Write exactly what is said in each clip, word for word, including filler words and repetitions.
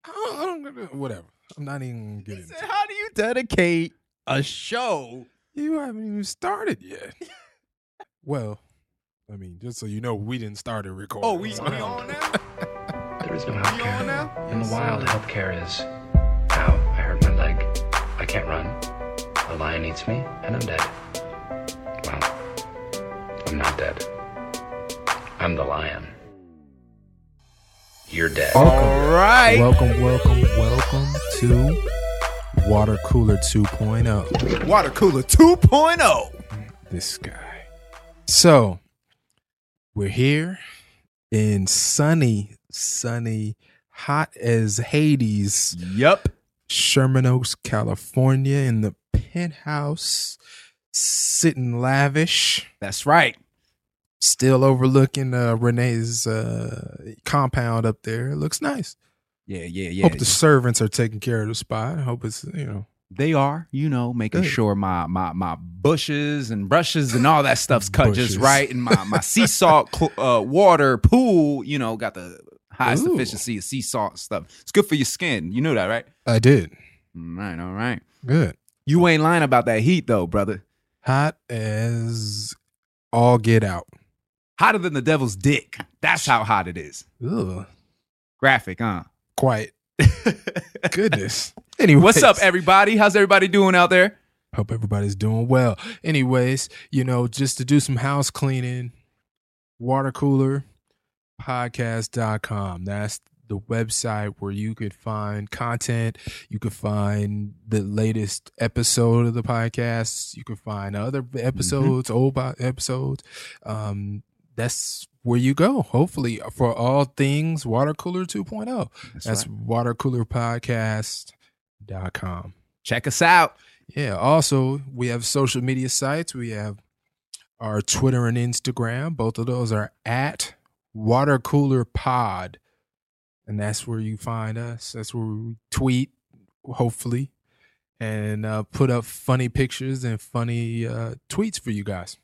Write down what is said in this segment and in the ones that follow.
I don't, whatever. I'm not even getting Said, how do you dedicate a show? You haven't even started yet. Well, I mean, just so you know, we didn't start a recording. Oh, we, we on now? There is no We on healthcare. now? In the wild, healthcare is, ow, I hurt my leg. I can't run. A lion eats me, and I'm dead. Well, I'm not dead. I'm the lion. You're dead. All right. Welcome, welcome, welcome to Water Cooler two point oh. Water Cooler two point oh. This guy. So, we're here in sunny, sunny, hot as Hades, Yep. Sherman Oaks, California, in the penthouse, sitting lavish, That's right. still overlooking uh, Renee's uh, compound up there. It looks nice. Yeah, yeah, yeah. Hope the servants are taking care of the spot. I hope it's, you know. They are, you know, making Good. sure my my my bushes and brushes and all that stuff's cut Bushes. just right, and my my sea salt cl- uh, water pool, you know, got the highest Ooh. efficiency of sea salt stuff. It's good for your skin. You knew that, right? I did. All right, all right. Good. You ain't lying about that heat, though, brother. Hot as all get out. Hotter than the devil's dick. That's how hot it is. Ugh. Graphic, huh? Quite. Goodness. Anyway, What's up, everybody? How's everybody doing out there? Hope everybody's doing well. Anyways, you know, just to do some house cleaning, water cooler podcast dot com. That's the website where you could find content. You could find the latest episode of the podcast. You could find other episodes, mm-hmm. old episodes. Um, that's where you go, hopefully, for all things Water Cooler two point oh. That's, That's right. water cooler podcast dot com. Check us out. Yeah. Also, we have social media sites. We have our Twitter and Instagram. Both of those are at Water Cooler Pod. And that's where you find us. That's where we tweet, hopefully, and uh, put up funny pictures and funny uh, tweets for you guys.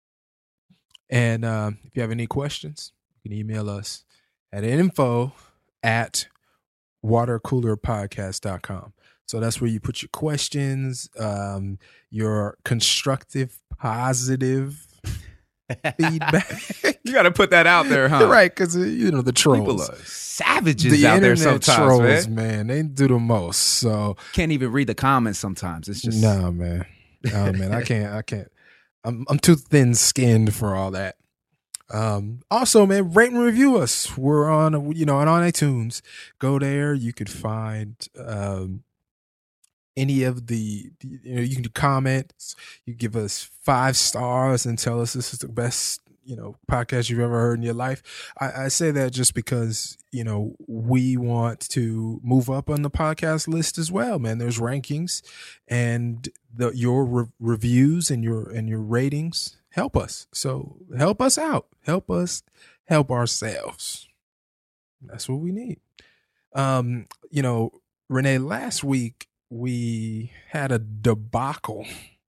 And uh, if you have any questions, you can email us at info at water cooler podcast dot com. So that's where you put your questions, um, your constructive, positive feedback. You got to put that out there, huh? Right, because, you know, the trolls. People are savages the out there internet sometimes, trolls, man. man. They do the most. So Can't even read the comments sometimes. It's just... no, man. No, man. I can't. I can't. I'm I'm too thin skinned for all that. Um, also, man, rate and review us. We're on, you know, on iTunes. Go there. You could find um, any of the, you know, you can do comments. You give us five stars and tell us this is the best, you know, podcast you've ever heard in your life. I, I say that just because, you know, we want to move up on the podcast list as well, man. There's rankings, and the your re- reviews and your and your ratings help us. So help us out. Help us help ourselves. That's what we need. Um, you know, Renee, last week we had a debacle.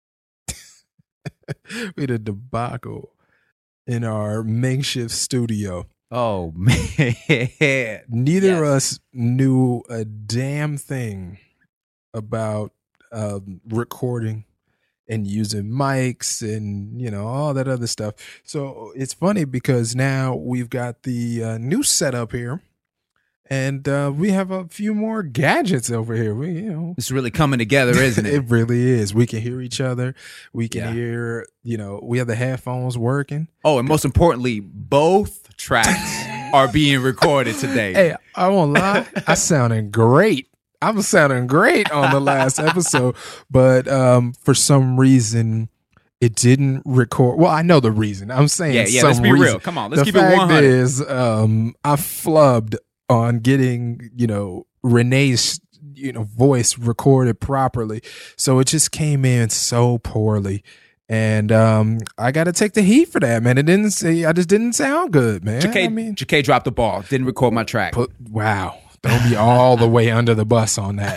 we had a debacle in our makeshift studio. Oh, man. Neither Yes. of us knew a damn thing about um, recording and using mics and, you know, all that other stuff. So it's funny because now we've got the uh, new setup here, and uh, we have a few more gadgets over here. We, you know, It's really coming together, isn't it? it really is. We can hear each other. We can Yeah. hear, you know, we have the headphones working. Oh, and most importantly, both tracks are being recorded today. Hey, I won't lie. I sounding great. I was sounding great on the last episode, but um, for some reason, it didn't record. Well, I know the reason. I'm saying, Yeah, yeah, some let's be reason. real. Come on, let's the keep it fact one hundred. is, um, I flubbed on getting, you know, Renee's, you know, voice recorded properly, so it just came in so poorly. And um, I got to take the heat for that, man. It didn't say, I just didn't sound good, man. J K, I mean, J K dropped the ball. Didn't record my track. put, wow. Don't be all the way under the bus on that.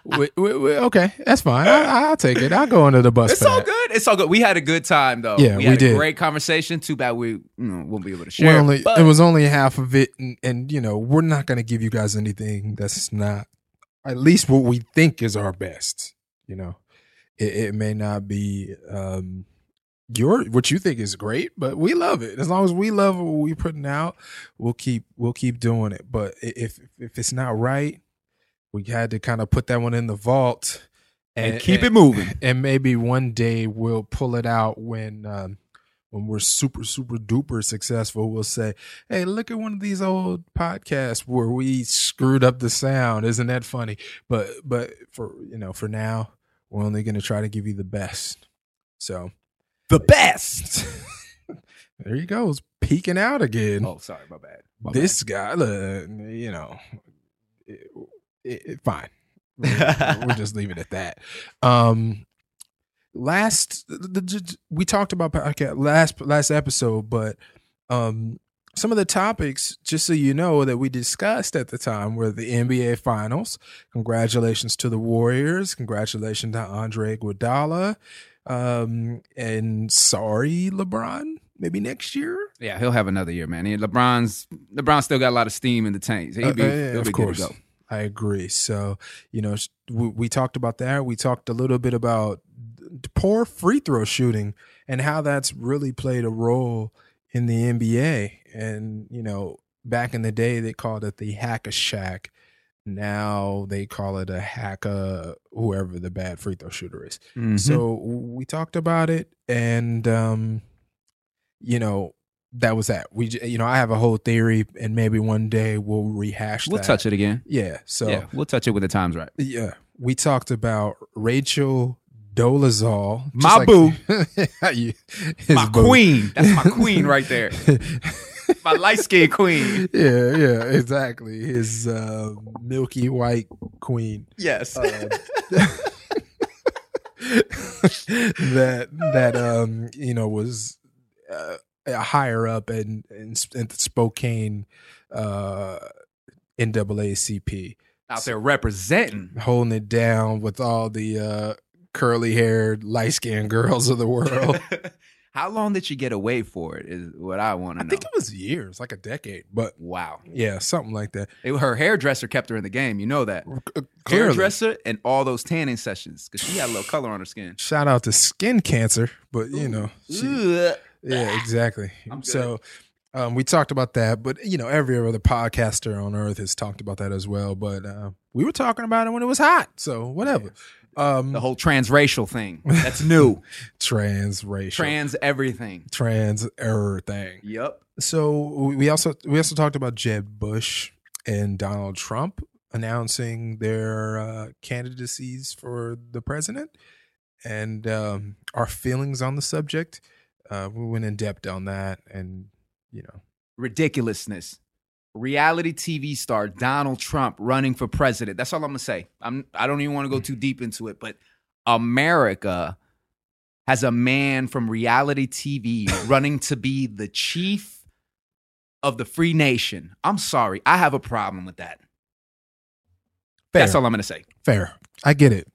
we, we, we, okay, that's fine. I, I'll take it. I'll go under the bus. It's for all that. good. It's all good. We had a good time though. Yeah, we, we had did. a great conversation. Too bad we you know, won't be able to We're share. only, but it was only half of it, and, and you know we're not going to give you guys anything that's not at least what we think is our best. You know, it, it may not be um, your what you think is great, but we love it. As long as we love what we're putting out, we'll keep we'll keep doing it. But if if it's not right, we had to kind of put that one in the vault and, and keep and, it moving. And maybe one day we'll pull it out when. Um, When we're super, super duper successful, we'll say, hey, look at one of these old podcasts where we screwed up the sound. Isn't that funny? But but for you know, for now, we're only gonna try to give you the best. So the best. There you go. It's peeking out again. Oh, sorry, my bad. My this bad. guy, uh, you know, it, it, it, fine. We'll, we'll just leave it at that. Um Last, the, the, we talked about podcast last last episode, but um, some of the topics, just so you know, that we discussed at the time were the N B A Finals. Congratulations to the Warriors. Congratulations to Andre Iguodala. Um, and sorry, LeBron. Maybe next year. Yeah, he'll have another year, man. He, LeBron's LeBron still got a lot of steam in the tank. He'll be, uh, yeah, he'll of be course. good to go. I agree. So, you know, we, we talked about that. We talked a little bit about poor free throw shooting and how that's really played a role in the N B A. And, you know, back in the day, they called it the hack-a-shack. Now they call it a hacker, whoever the bad free throw shooter is. Mm-hmm. So we talked about it, and, um, you know, that was that. We, you know, I have a whole theory, and maybe one day we'll rehash we'll that. We'll touch it again. Yeah. So yeah, we'll touch it when the time's right. Yeah. We talked about Rachel Dolezal. My like, boo. you, my boo. queen. That's my queen right there. My light-skinned queen. Yeah, yeah, exactly. His uh, milky white queen. Yes. Uh, that, that um, you know, was... Uh, higher up in, in, in the Spokane uh, N double A C P. Out there representing. Holding it down with all the uh, curly-haired, light-skinned girls of the world. How long did she get away for it is what I want to know. I think it was years, like a decade. But wow. Yeah, something like that. It, her hairdresser kept her in the game. You know that. Uh, hairdresser and all those tanning sessions because she had a little color on her skin. Shout out to skin cancer, but, you know. She, yeah, exactly. So um, we talked about that, but you know, every other podcaster on earth has talked about that as well. But uh, we were talking about it when it was hot, so whatever. Um, the whole transracial thing that's new. Transracial, trans everything, trans everything. Yep. So we also we also talked about Jeb Bush and Donald Trump announcing their uh, candidacies for the president, and um, our feelings on the subject. Uh, we went in depth on that, and you know, ridiculousness. Reality T V star Donald Trump running for president. That's all I'm gonna say. I'm. I don't even want to go too deep into it, but America has a man from reality T V running to be the chief of the free nation. I'm sorry, I have a problem with that. Fair. That's all I'm gonna say. Fair. I get it.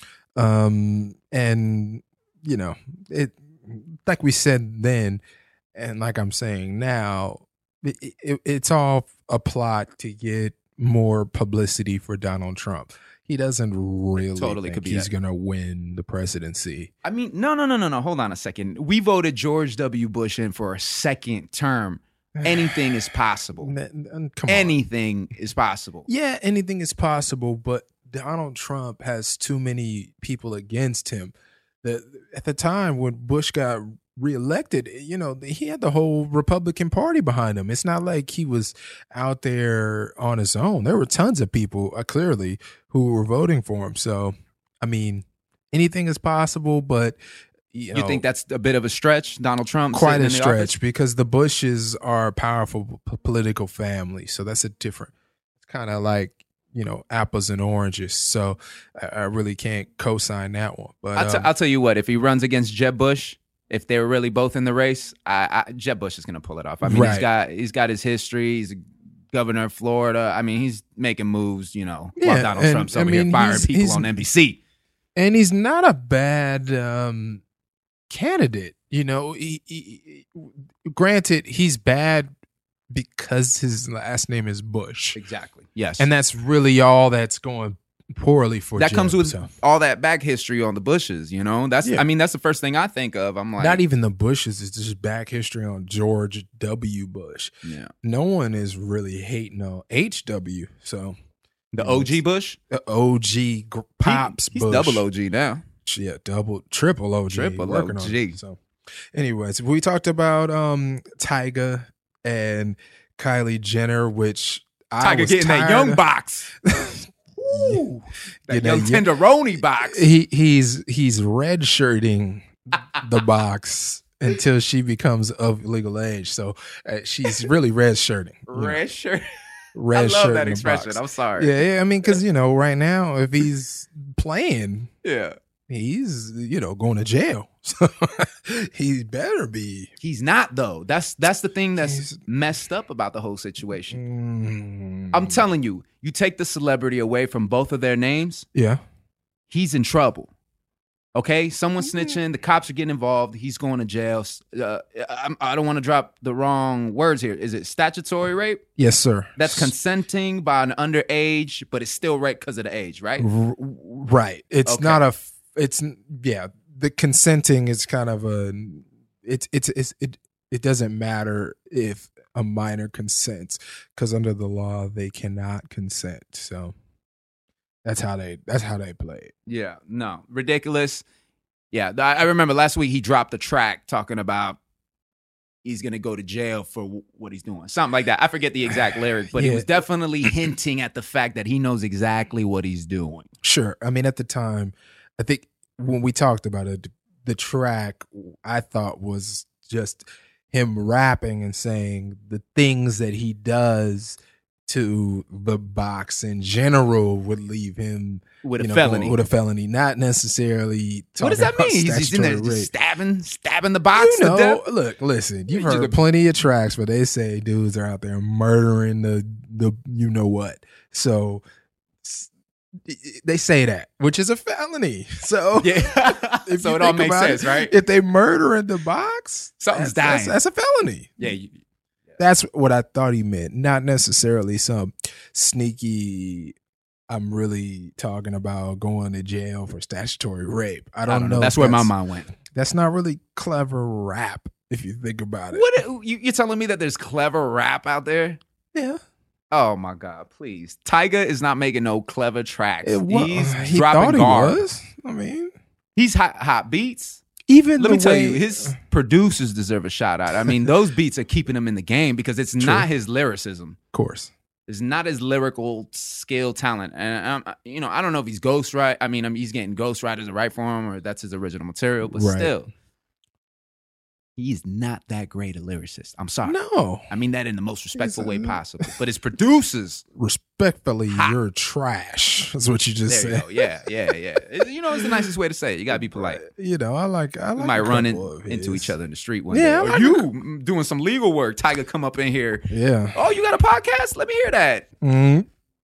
Um, and you know it. Like we said then, and like I'm saying now, it, it, it's all a plot to get more publicity for Donald Trump. He doesn't really totally think could be he's that. gonna win the presidency. I mean, no, no, no, no, no. Hold on a second. We voted George W. Bush in for a second term. Anything is possible. Come on. Anything is possible. Yeah, anything is possible, but Donald Trump has too many people against him. The, at the time when Bush got reelected, you know, he had the whole Republican Party behind him. It's not like he was out there on his own. There were tons of people, uh, clearly, who were voting for him. So, I mean, anything is possible, but you, know, you think that's a bit of a stretch, Donald Trump? Quite a stretch, because the Bushes are a powerful p- political family. So that's a different, it's kind of like, you know, apples and oranges. So I, I really can't co-sign that one. But I'll, t- um, I'll tell you what, if he runs against Jeb Bush, if they were really both in the race, I, I, Jeb Bush is going to pull it off. I mean, Right. he's got he's got his history. He's a governor of Florida. I mean, he's making moves, you know, Yeah, while Donald and, Trump's I over mean, here firing he's- people he's- on N B C. And he's not a bad um, candidate. You know, he, he, he- granted, he's bad because his last name is Bush. Exactly. Yes. And that's really all that's going poorly for that Jim, comes with so. all that back history on the Bushes, you know? That's Yeah. I mean, that's the first thing I think of. I'm like, Not even the Bushes, it's just back history on George W. Bush. yeah. No one is really hating on H W. So The you know, O G it's Bush? the O G gr- Pops He- he's Bush. double O G now. Yeah, double, triple O G. Triple working O on G. it. So, anyways, we talked about um Tyga and Kylie Jenner, which I Tiger was getting that tired young of- box. Ooh, that Get young that yo- tenderoni box. He he's he's red shirting the box until she becomes of legal age. So uh, she's really red shirting. Red shirt. red I love shirting that the expression. box. I'm sorry. Yeah, yeah, I mean, because you know, right now, if he's playing, Yeah. he's you know going to jail. So he better be. He's not though. That's that's the thing that's He's- messed up about the whole situation. Mm, I'm telling you, you take the celebrity away from both of their names, yeah. he's in trouble. Okay, someone Mm-hmm. snitching, the cops are getting involved. He's going to jail. Uh, I, I don't want to drop the wrong words here. Is it statutory rape? Yes, sir. That's consenting by an underage, but it's still rape because of the age, right? R- right. It's Okay. not a. f- It's yeah. The consenting is kind of a. It's it's it's it. It doesn't matter if a minor consents because under the law they cannot consent. So that's how they. That's how they play it. Yeah, no, ridiculous. Yeah, I, I remember last week he dropped a track talking about he's gonna go to jail for w- what he's doing, something like that. I forget the exact lyric, but he Yeah. was definitely hinting at the fact that he knows exactly what he's doing. Sure. I mean, at the time, I think when we talked about it, the track I thought was just him rapping and saying the things that he does to the box in general would leave him With a you know, felony. with a felony, not necessarily. What does talking that mean? about He's, he's in there statutory just rape. stabbing, stabbing the box You know, to death. look, listen. You've You heard could- plenty of tracks where they say dudes are out there murdering the the you know what. So s- they say that, which is a felony. So Yeah, if so you it all think makes about sense, it, right? If they murder in the box, Something's that's, dying. That's, that's a felony. Yeah, you, That's what I thought he meant. Not necessarily some sneaky. I'm really talking about going to jail for statutory rape. I I don't, don't know. know. That's if where my mind went. That's not really clever rap if you think about it. What you, you're telling me that there's clever rap out there? Yeah. Oh my God, please. Tyga is not making no clever tracks. It wa- He's he dropping thought he guard. was. I mean, He's hot, hot beats. even Let the me tell way, you, his producers deserve a shout out. I mean, those beats are keeping him in the game because it's True. not his lyricism. of course. It's not his lyrical skill talent. And, um, you know, I don't know if he's ghostwrite. I mean, I mean, he's getting ghostwriters to write for him or that's his original material, but Right. still, he's not that great a lyricist. I'm sorry. No, I mean that in the most respectful He's way a- possible. But his producers, respectfully, Ha. you're trash. That's what you just there you said. go. Yeah, yeah, yeah. It- you know, it's the nicest way to say it. You got to be polite. You know, I like. I like We might a run in, couple of into his. each other in the street one Yeah, I day. Or like you a- mm, doing some legal work. Tiger come up in here. Yeah. Oh, you got a podcast? Let me hear that. Mm.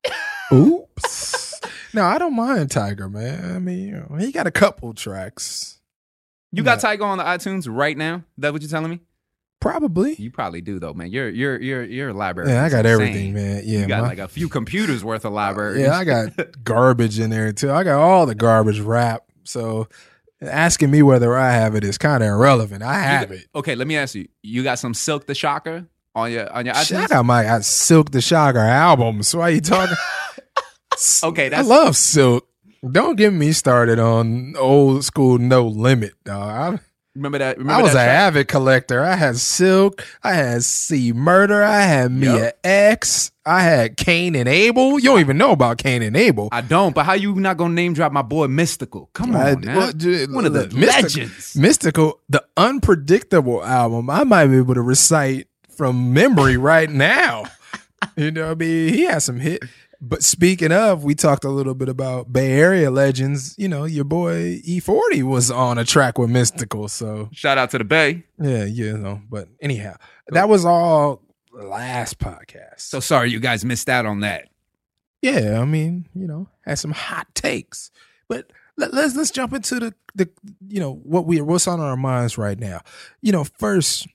Oops. No, I don't mind Tiger, man. I mean, you know, he got a couple tracks. You got Tiger on the iTunes right now? That what you're telling me? Probably. You probably do though, man. You're you're you're you're a library. Yeah, I got It's everything, insane. man. Yeah, You got my- like a few computers worth of library. yeah, I got garbage in there too. I got all the garbage rap. So asking me whether I have it is kind of irrelevant. I have it. Okay, let me ask you. You got some Silk the Shocker on your on your Shit, I iTunes? got my got Silk the Shocker albums. Why you talking? Okay, I that's love Silk. Don't get me started on old school No Limit, dog. remember that. I, Remember I was an that track? avid collector. I had Silk. I had C Murder. I had Mia Yep. X. I had Cain and Abel. You don't even know about Cain and Abel. I don't, but how you not gonna name drop my boy Mystical? Come on, I- man. well, dude, One of the look, Mystical- legends. Mystical, the Unpredictable album, I might be able to recite from memory right now. You know what I mean? He had some hit. But speaking of, we talked a little bit about Bay Area legends. You know, your boy E forty was on a track with Mystical. So, Shout out to the Bay. yeah, you know. But anyhow, that was all last podcast. So sorry you guys missed out on that. Yeah, I mean, you know, had some hot takes. But let, let's let's jump into the the you know what we what's on our minds right now. You know, first,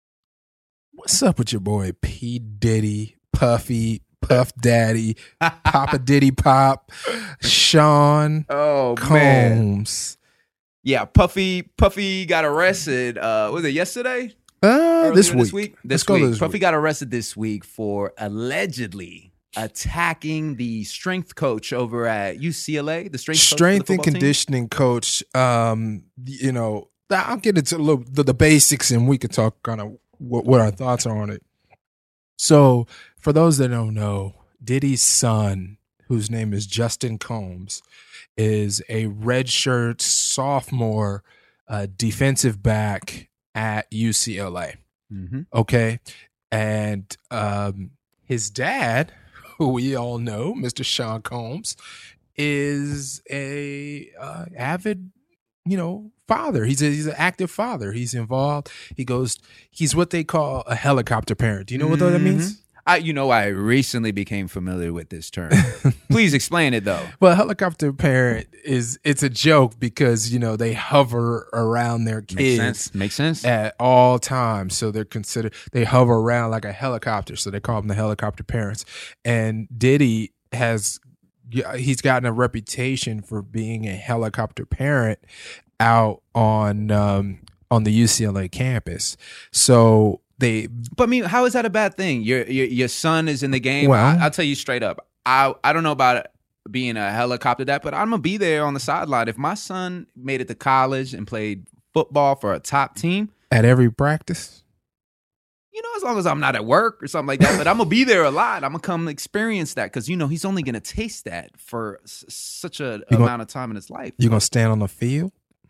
what's up with your boy P Diddy, Puffy, Puff Daddy, Papa Diddy Pop, Sean Oh Combs. man. Yeah, Puffy Puffy got arrested. Uh was it yesterday? Uh, Earlier this week. This Let's go week. this Puffy week. got arrested this week for allegedly attacking the strength coach over at U C L A, the strength coach for the Strength and football team. conditioning coach. Um, you know, I'll get into a little the, the basics, and we can talk kind of what, what our thoughts are on it. So, for those that don't know, Diddy's son, whose name is Justin Combs, is a redshirt sophomore uh, defensive back at U C L A. Mm-hmm. Okay, and um, his dad, who we all know, Mister Sean Combs, is a uh, avid, you know, father. He's a, he's an active father. He's involved. He goes. He's what they call a helicopter parent. Do you know what that means? I, you know, I recently became familiar with this term. Please explain it, though. Well, helicopter parent is it's a joke because you know they hover around their Makes kids sense. Makes sense. at all times. So they're considered, they hover around like a helicopter. So they call them the helicopter parents. And Diddy has, he's gotten a reputation for being a helicopter parent out on, um, on the U C L A campus. So they, But I mean, how is that a bad thing? Your your, your son is in the game. Well- I, I'll tell you straight up. I I don't know about being a helicopter dad, but I'm gonna be there on the sideline. If my son made it to college and played football for a top team, at every practice. you know, as long as I'm not at work or something like that, but I'm gonna be there a lot. I'm gonna come experience that because you know he's only gonna taste that for s- such a You gonna- amount of time in his life. You're going to stand on the field?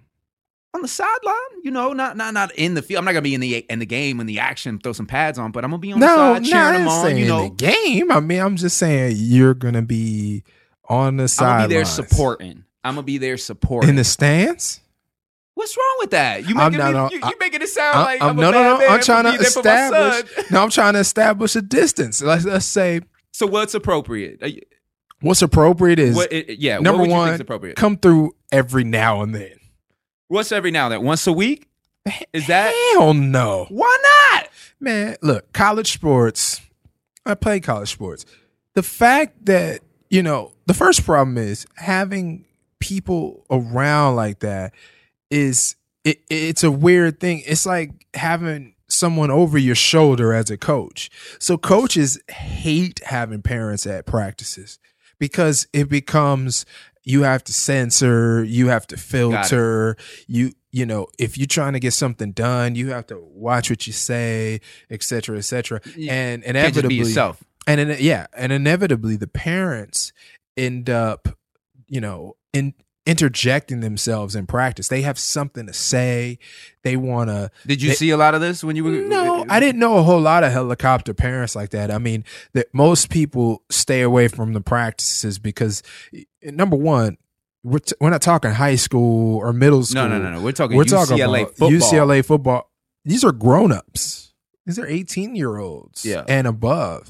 On the sideline, you know, not not not in the field. I'm not gonna be in the in the game in the action, throw some pads on, but I'm gonna be on the No, side no, cheering I them ain't on. saying You know, the game. I mean, I'm just saying you're going to be on the I'm sidelines. gonna be there supporting. I'm gonna be there supporting. In the stands? What's wrong with that? You I'm making not- me, no, you, I- you making it sound I- like I'm- I'm, no, a no, bad no. man I'm for trying to being there for my establish. son. No, I'm trying to establish a distance. Let's, let's say So what's appropriate? Uh, what's appropriate is What, it, yeah, number what would you one, think is appropriate? come through every now and then. What's every now and then? Once a week? Is that Hell no, why not? man. Look, college sports. I play college sports. The fact that you know the first problem is having people around like that is it, it's a weird thing. It's like having someone over your shoulder as a coach. So coaches hate having parents at practices because it becomes you have to censor, you have to filter, you you know, if you're trying to get something done, you have to watch what you say, et cetera, et cetera. You And Can't just inevitably, be yourself. and in, yeah, and inevitably the parents end up, you know, in interjecting themselves in practice. They have something to say. They want to. Did you They- see a lot of this when you were? No, I didn't know a whole lot of helicopter parents like that. I mean, that most people stay away from the practices because, number one, we're, t- we're not talking high school or middle school. No, no, no, no. We're talking We're U C L A talking about football. U C L A football. These are grown-ups. These are eighteen-year-olds Yeah. and above.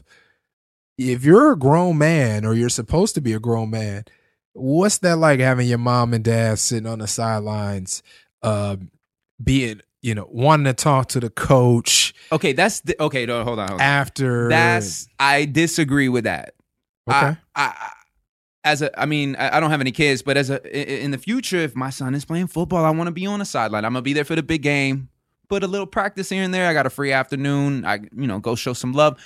If you're a grown man or you're supposed to be a grown man, what's that like having your mom and dad sitting on the sidelines, um, being, you know, wanting to talk to the coach Okay, that's the, okay. No, hold on, hold on. after? That's I disagree with that. okay. I, I, as a, I mean, I I don't have any kids, but as a, i- in the future, if my son is playing football, I want to be on the sideline. I'm gonna be there for the big game. Put a little practice here and there. I got a free afternoon. I, you know, go show some love.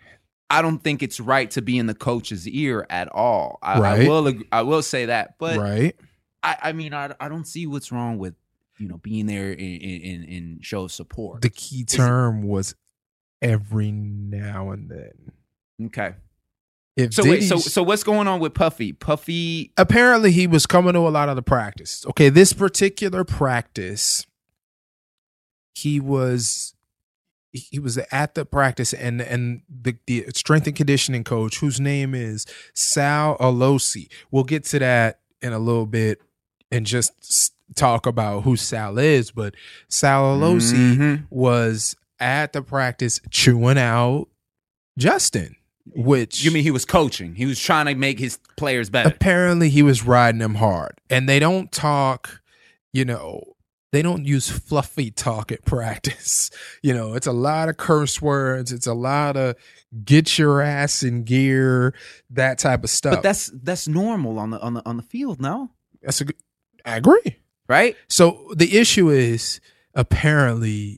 I don't think it's right to be in the coach's ear at all. I, Right. I will, ag- I will say that, but right. I, I mean, I, I don't see what's wrong with, you know, being there in, in, in show of support. The key term was every now and then. Okay. If So wait, so Diddy's- so what's going on with Puffy? Puffy. apparently he was coming to a lot of the practice. Okay, this particular practice, he was he was at the practice, and and the, the strength and conditioning coach, whose name is Sal Alosi. We'll get to that in a little bit and just s- talk about who Sal is. But Sal Alosi Mhm. was at the practice chewing out Justin, which You mean he was coaching? He was trying to make his players better. apparently he was riding them hard. And they don't talk, you know, they don't use fluffy talk at practice. You know, it's a lot of curse words. It's a lot of get your ass in gear, that type of stuff. But that's that's normal on the on the on the field, no? That's a good, I agree. Right? So the issue is apparently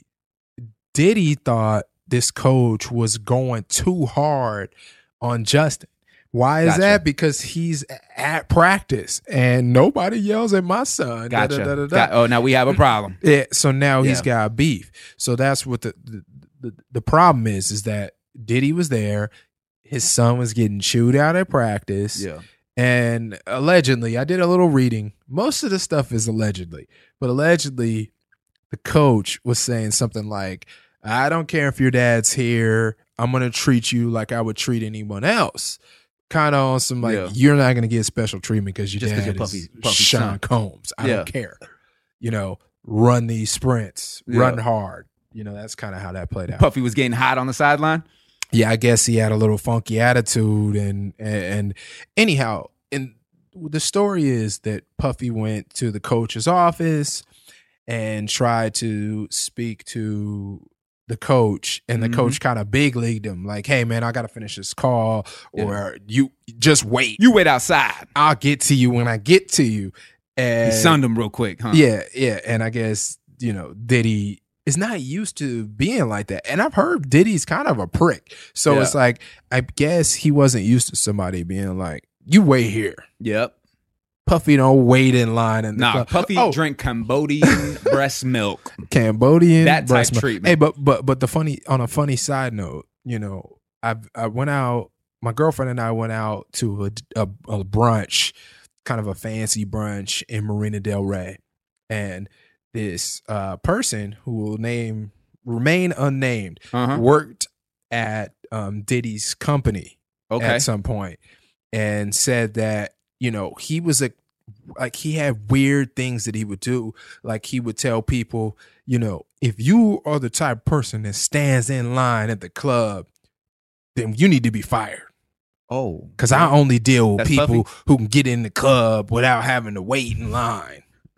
Diddy thought this coach was going too hard on Justin. Why is Gotcha. that? Because he's at practice and nobody yells at my son. Da, Gotcha. da, da, da, da. Got- oh, now we have a problem. Yeah, so now he's Yeah. got beef. So that's what the, the the the problem is. Is that Diddy was there, his son was getting chewed out at practice, Yeah. and allegedly, I did a little reading. Most of the stuff is allegedly, but allegedly, the coach was saying something like, "I don't care if your dad's here. I'm gonna treat you like I would treat anyone else." Kind of on some like, Yeah. you're not gonna get special treatment because your Just 'cause dad you're Puffy- is Puffy's Sean son. Combs. I Yeah. don't care. You know, run these sprints, Yeah. run hard. You know, that's kind of how that played out. Puffy was getting hot on the sideline. Yeah, I guess he had a little funky attitude, and and, and anyhow, and the story is that Puffy went to the coach's office and tried to speak to the coach, and the Mhm. coach kind of big leagued him, like, "Hey, man, I got to finish this call, or you just wait. You wait outside. I'll get to you when I get to you." And He sunned him real quick, huh? yeah, yeah, and I guess you know Diddy is not used to being like that, and I've heard Diddy's kind of a prick, so Yeah. it's like I guess he wasn't used to somebody being like, "You wait here." Yep. Puffy don't wait in line and Nah, club. Puffy Oh, drink Cambodian breast milk. Cambodian That type breast milk. treatment. Hey, but but but the funny on a funny side note, you know, I I went out. My girlfriend and I went out to a, a, a brunch, kind of a fancy brunch in Marina Del Rey, and this uh, person who will name remain unnamed Uh-huh. worked at um, Diddy's company Okay. at some point and said that you know he was a like he had weird things that he would do, like he would tell people, you know, if you are the type of person that stands in line at the club, then you need to be fired. Oh. Because I only deal with That's people Puffy? who can get in the club without having to wait in line.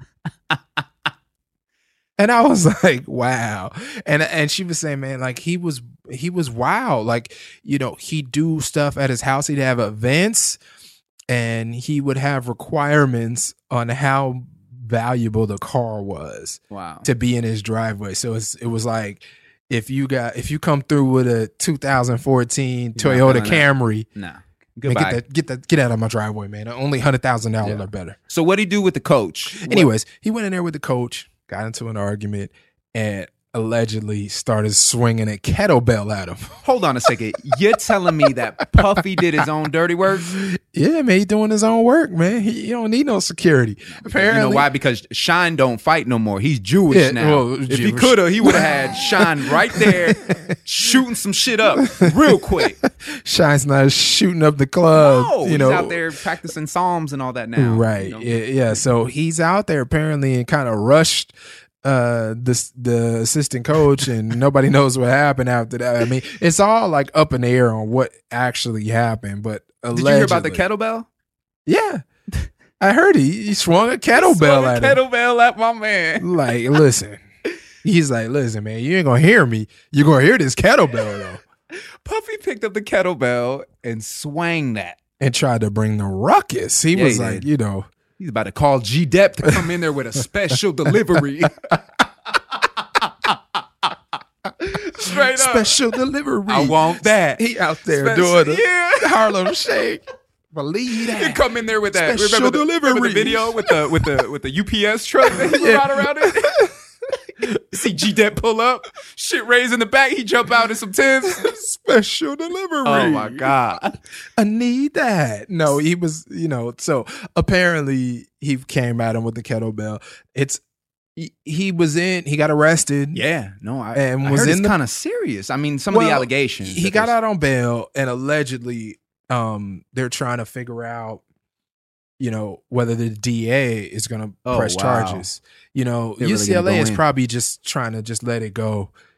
And I was like, wow. And and she was saying, man, like he was he was wild. Like, you know, he'd do stuff at his house. He'd have events and he would have requirements on how valuable the car was Wow. to be in his driveway. So it's, it was like if you got if you come through with a two thousand fourteen You're not Toyota feeling that. Camry, Nah. man, Goodbye. get that get that get out of my driveway, man. Only hundred thousand dollars Yeah. or better. So what did he do with the coach? What- Anyways, he went in there with the coach, got into an argument, and allegedly started swinging a kettlebell at him. Hold on a second. You're telling me that Puffy did his own dirty work? Yeah, man, he doing his own work, man. He, he don't need no security. Apparently, You know why? Because Shine don't fight no more. He's Jewish Yeah, now. well, if he Jewish. could have, he would have had Shine right there shooting some shit up real quick. Shine's not shooting up the club. No, you he's know, out there practicing psalms and all that now. right? you know? Yeah, yeah. So he's out there apparently and kind of rushed uh the the assistant coach, and nobody knows what happened after that. I mean, it's all like up in the air on what actually happened. But Did you hear about the allegedly- kettlebell? Yeah, I heard he, he swung a kettlebell Swung a at him. kettlebell at my man. Like, listen, he's like, listen, man, you ain't gonna hear me. You're gonna hear this kettlebell though, Puffy picked up the kettlebell and swang that. and tried to bring the ruckus. He Yeah, was he like, did. you know, He's about to call G-Dep to come in there with a special delivery. Straight up. special delivery. I want that. He out there Special- doing the yeah. Harlem Shake. Believe You that. come in there with that. Special Remember the, remember the delivery. video with the with the with the U P S truck that he would Yeah. ride around in? See G-Dep pull up, shit raised in the back. He jump out in some Timbs. Special delivery. Oh my god! I need that. No, he was, you know, so apparently he came at him with the kettlebell. It's he, he was in, he got arrested. Yeah, no, I, And I was heard in it's the- kind of serious. I mean, some of Well, the allegations. He that got there's- out on bail, and allegedly um they're trying to figure out, you know, whether the D A is going to Oh, press wow. charges. You know, They're really U C L A gonna go is in. probably just trying to just let it go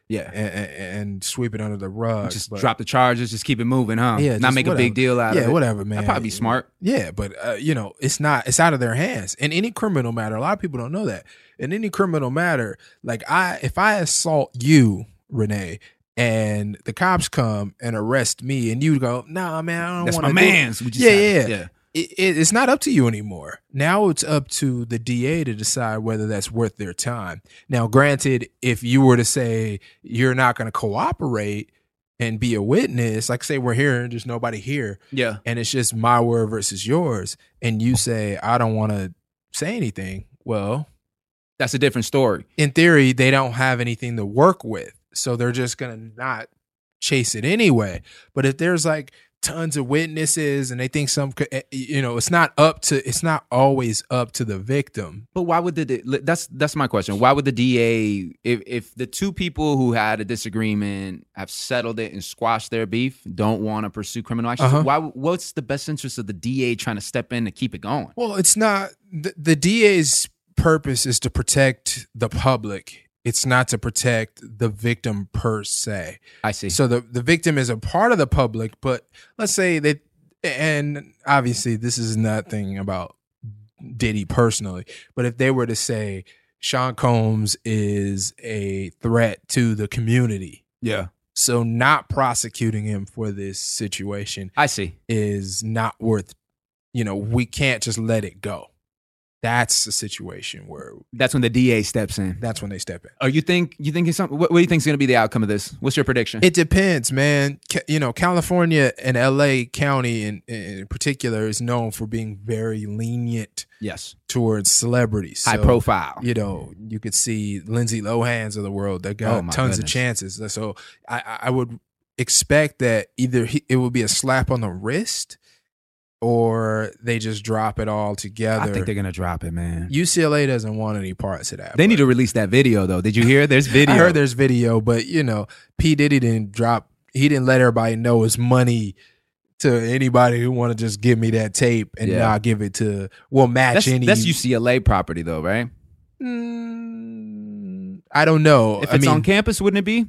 Yeah. and, and, and sweep it under the rug. Just but, drop the charges, just keep it moving, huh? Yeah, Not just make a whatever. big deal out yeah, of it. whatever, man. That'd probably be smart. Yeah, but uh, you know, it's not. It's out of their hands. In any criminal matter, a lot of people don't know that. In any criminal matter, like I, if I assault you, Renee, and the cops come and arrest me, and you go, "Nah, man, I don't That's want my to." man's. We just Yeah, had yeah, it. yeah. It, it, it's not up to you anymore. Now it's up to the D A to decide whether that's worth their time. Now, granted, if you were to say you're not going to cooperate and be a witness, like say we're here and there's nobody here, Yeah. and it's just my word versus yours, and you say I don't want to say anything, well, That's a different story. in theory, they don't have anything to work with, so they're just going to not chase it anyway. But if there's like tons of witnesses and they think some could, eh, you know, it's not up to, it's not always up to the victim. But why would the that's that's my question. Why would the D A, if if the two people who had a disagreement have settled it and squashed their beef, don't want to pursue criminal action? Uh-huh. Why? What's the best interest of the D A trying to step in to keep it going? Well, it's not, the, the D A's purpose is to protect the public. It's not to protect the victim per se. I see. So the, the victim is a part of the public, but let's say that, and obviously this is nothing about Diddy personally, but if they were to say Sean Combs is a threat to the community, Yeah, so not prosecuting him for this situation I see. is not worth, you know, we can't just let it go. That's a situation where That's when the D A steps in. that's when they step in. Oh, you think you think it's something? What, what do you think is going to be the outcome of this? What's your prediction? It depends, man. Ca- You know, California and L A County in, in particular is known for being very lenient yes, towards celebrities. high So, profile. You know, you could see Lindsay Lohan's of the world that got Oh, my tons goodness. of chances. So I, I would expect that either he, it would be a slap on the wrist or they just drop it all together. I think they're going to drop it, man. U C L A doesn't want any parts of that. They but- need to release that video though. Did you hear? There's video. I heard there's video, but you know, P. Diddy didn't drop. He didn't let everybody know his money to anybody who want to just give me that tape and Yeah. not give it to. Well, match That's, any. that's U C L A property though, right? Mm, I don't know. If I it's mean, on campus, wouldn't it be?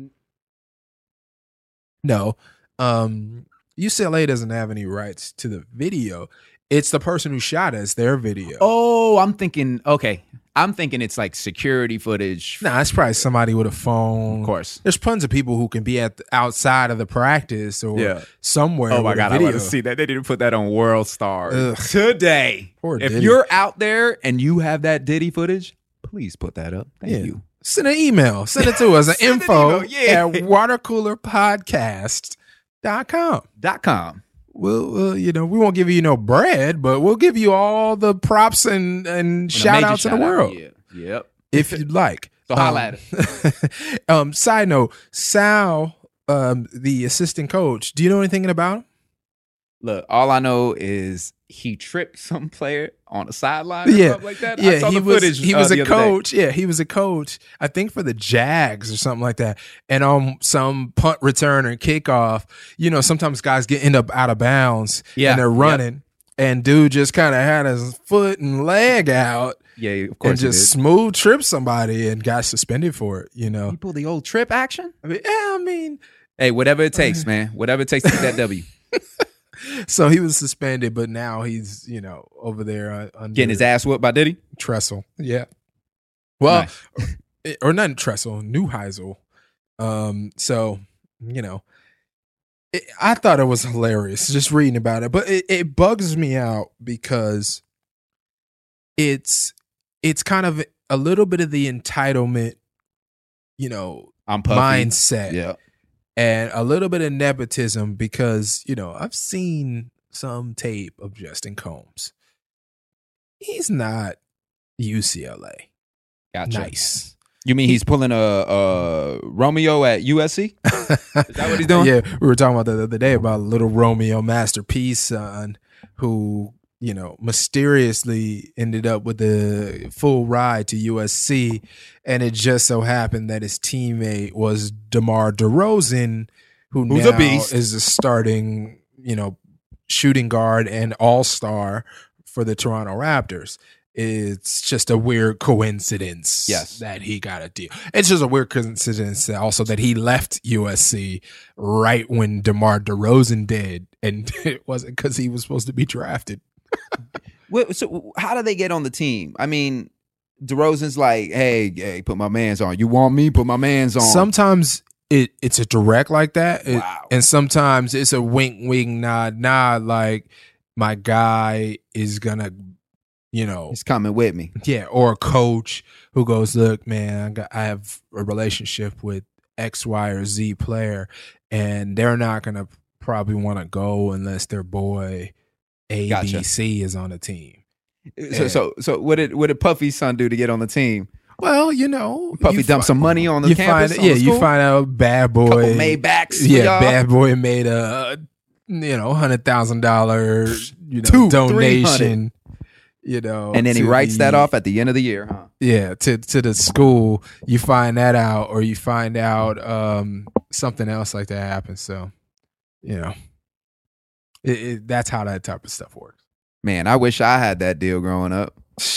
no. Um, U C L A doesn't have any rights to the video. It's the person who shot us their video. Oh, I'm thinking. Okay, I'm thinking it's like security footage. Nah, it's probably somebody with a phone. Of course. There's tons of people who can be at the, outside of the practice or Yeah. somewhere. Oh my with a god, I video. want to see that. They didn't put that on World Star Ugh. today. Poor if Diddy. you're out there and you have that Diddy footage, please put that up. Thank Yeah. you. Send an email. Send it to us at Send an info email, yeah. at watercoolerpodcast dot com. Dot com. We'll, we'll, you know, we won't give you no bread, but we'll give you all the props and, and, And a shout major outs in the shout out. world Yeah. Yep. if you'd like. So holla at us. um, side note, Sal, um, the assistant coach, do you know anything about him? Look, all I know is he tripped some player on the sideline or Yeah. something like that. I Yeah, saw he the was footage, he uh, was the a other day. coach. Yeah, he was a coach. I think for the Jags or something like that. And on some punt return or kickoff, you know, sometimes guys get end up out of bounds Yeah, and they're yep. running, and dude just kind of had his foot and leg out Yeah, of and course. he just did. smooth tripped somebody and got suspended for it. You know, He pulled the old trip action. I mean, yeah, I mean, Hey, whatever it takes, man. Whatever it takes to get that W. so he was suspended, but now he's you know over there uh, under Getting his ass whooped by Diddy. Tressel. Yeah. Well, Nice. or not Tressel, Neuheisel. Um, so you know, it, I thought it was hilarious just reading about it, but it, it bugs me out because it's it's kind of a little bit of the entitlement, you know, I'm puffy. mindset, Yeah. and a little bit of nepotism because you know I've seen some tape of Justin Combs. He's not U C L A. Gotcha. Nice. You mean he's pulling a, a Romeo at U S C? Is that what he's doing? Yeah, we were talking about that the other day about little Romeo Master P's son, who you know mysteriously ended up with a full ride to U S C, and it just so happened that his teammate was DeMar DeRozan, who Who's now a beast. is a starting you know shooting guard and all star for the Toronto Raptors. it's just a weird coincidence Yes. that he got a deal. It's just a weird coincidence that also that he left U S C right when DeMar DeRozan did, and it wasn't because he was supposed to be drafted. Wait, so how do they get on the team? I mean, DeRozan's like, hey, hey, put my mans on. You want me? Put my mans on. Sometimes it it's a direct like that, It- Wow. and sometimes it's a wink, wink, nod, nod. Like my guy is gonna, you know, He's coming with me. yeah, or a coach who goes, look, man, I, got, I have a relationship with X, Y, or Z player, and they're not gonna probably want to go unless their boy A Gotcha. B C is on the team. So, so, so what did what did Puffy's son do to get on the team? Well, you know, Puffy you dumped fi- some money on the you campus. Find, on yeah, the you school? find out bad boy, Couple Maybachs. for yeah, y'all. bad boy made a you know hundred thousand dollar you know Two, donation. You know, And then he to writes the- that off at the end of the year, huh? Yeah, to to the school. You find that out, or you find out um, something else like that happens. So, you know, it, it, that's how that type of stuff works. Man, I wish I had that deal growing up.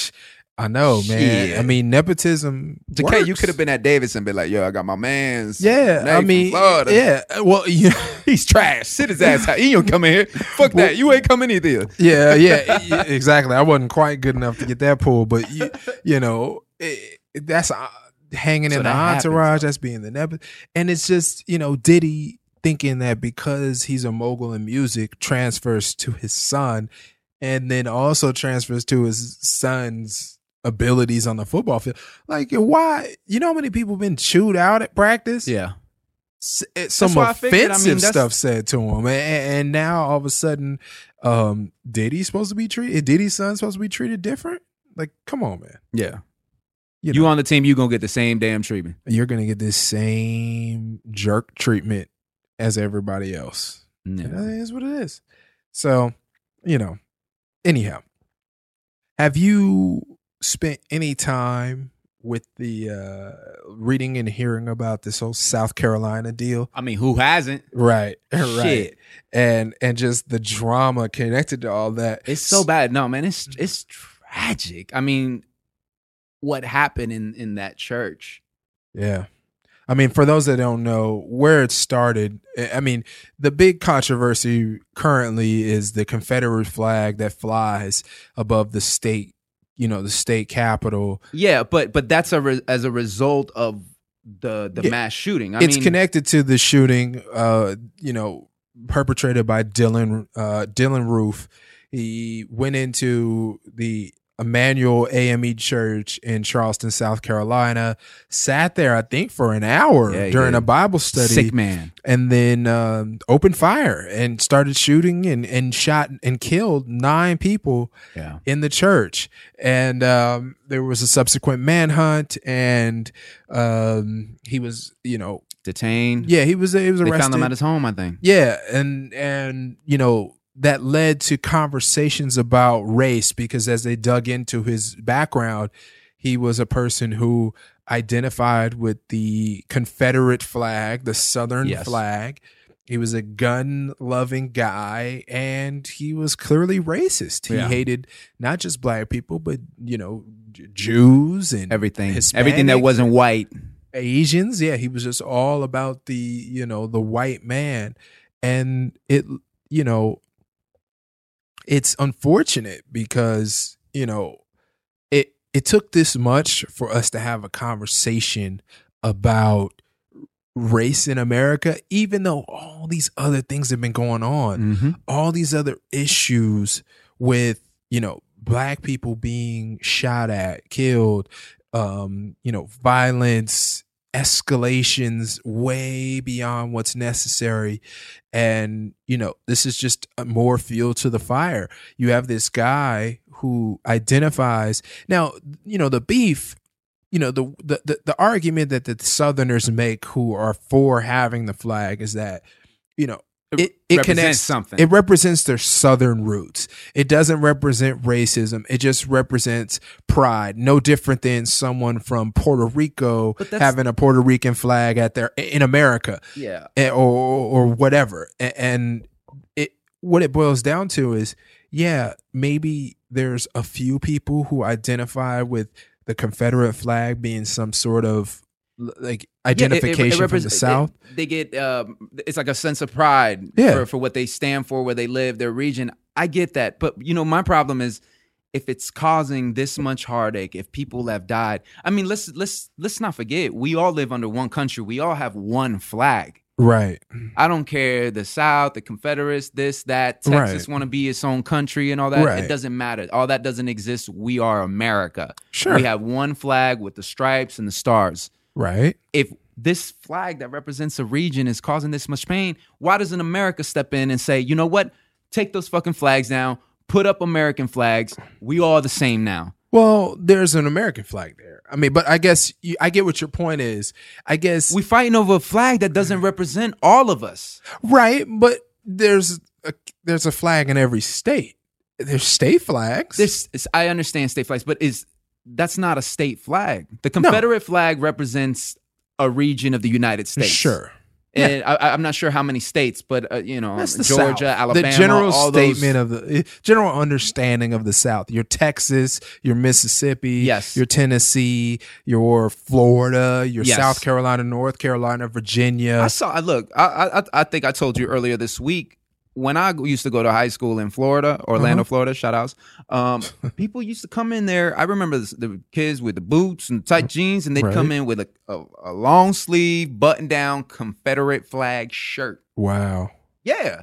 I know, man. Shit. I mean, nepotism. J.K., you works. could have been at Davidson, been like, yo, I got my man's. Yeah, Nate I from mean, Florida. yeah. Well, yeah, He's trash. Sit his ass out. He don't come in here. Fuck that. You ain't coming either. yeah, yeah, yeah, exactly. I wasn't quite good enough to get that pull, but you, you know, it, that's uh, hanging So in the that happens, entourage. though. That's being the nepot, and it's just you know Diddy thinking that because he's a mogul in music transfers to his son, and then also transfers to his son's abilities on the football field. Like, why? You know how many people been chewed out at practice? Yeah. S- it- some why I figured, I offensive mean, that's- stuff said to him, and, and now all of a sudden, um, Diddy's supposed to be treated. Diddy's son's supposed to be treated different. Like, come on, man. Yeah. You, You know, on the team, you going to get the same damn treatment. you're gonna get this same jerk treatment as everybody else. And that is what it is. So, you know. Anyhow, have you spent any time with the uh, reading and hearing about this whole South Carolina deal? I mean, who hasn't? Right, right, Shit. and and just the drama connected to all that. It's so bad. No, man, it's it's tragic. I mean, what happened in, in that church? Yeah, I mean, for those that don't know where it started, I mean, the big controversy currently is the Confederate flag that flies above the state, you know, the state capitol. Yeah, but but that's a re- as a result of the the Yeah. mass shooting. I It's mean, connected to the shooting, uh, you know, perpetrated by Dylan uh, Dylan Roof. He went into the Emmanuel A M E Church in Charleston, South Carolina, sat there, I think, for an hour Yeah, he during did. a Bible study, sick man. and then um, opened fire and started shooting and, and shot and killed nine people Yeah. in the church. And um, there was a subsequent manhunt, and um, he was, you know, Detained. yeah, he was he was They arrested. found him at his home, I think. Yeah, and and you know that led to conversations about race, because as they dug into his background, he was a person who identified with the Confederate flag, the Southern Yes. flag. He was a gun-loving guy, and he was clearly racist. He Yeah. hated not just black people, but you know, J- Jews and Everything. Everything that Hispanics wasn't and white. Asians. Yeah, he was just all about the, you know, the white man. And it, you know, it's unfortunate because, you know, it it took this much for us to have a conversation about race in America, even though all these other things have been going on, Mm-hmm. all these other issues with, you know, black people being shot at, killed, um, you know, violence, escalations way beyond what's necessary. And, you know, this is just a more fuel to the fire. You have this guy who identifies now, you know, the beef, you know, the, the, the, the argument that the Southerners make who are for having the flag is that, you know, it, it represents connects something. It represents their Southern roots. It doesn't represent racism. It just represents pride. No different than someone from Puerto Rico But that's- having a Puerto Rican flag at their in America, Yeah. eh, or or whatever. A- And it what it boils down to is yeah, maybe there's a few people who identify with the Confederate flag being some sort of l- like identification Yeah, it- it- it from the represent- South. it- they get um, it's like a sense of pride Yeah. for, for what they stand for, where they live, their region. I get that, but you know, my problem is if it's causing this much heartache, if people have died. I mean, let's let's let's not forget, we all live under one country. We all have one flag. Right. I don't care the South, the Confederates, this, that. Texas Right. want to be its own country and all that. Right. It doesn't matter. All that doesn't exist. We are America. Sure. We have one flag with the stripes and the stars. Right. If this flag that represents a region is causing this much pain, why doesn't America step in and say, you know what? Take those fucking flags down. Put up American flags. We all the same now. Well, there's an American flag there. I mean, but I guess you, I get what your point is. I guess We fighting over a flag that doesn't represent all of us. right, but there's a, there's a flag in every state. There's state flags. This is, I understand state flags, but is that's not a state flag. The Confederate flag represents a region of the United States. Sure. And I, I'm not sure how many states, but uh, you know, That's the Georgia, South. Alabama, the general all those- statement of the eh, general understanding of the South. Your Texas, your Mississippi, Yes. your Tennessee, your Florida, your Yes. South Carolina, North Carolina, Virginia. I saw. Look, I, I I think I told you earlier this week when I used to go to high school in Florida, Orlando, Uh-huh. Florida. Shout outs. Um, people used to come in there. I remember the, the kids with the boots and tight jeans, and they'd Right. come in with a, a, a long sleeve, button down Confederate flag shirt. Wow. Yeah.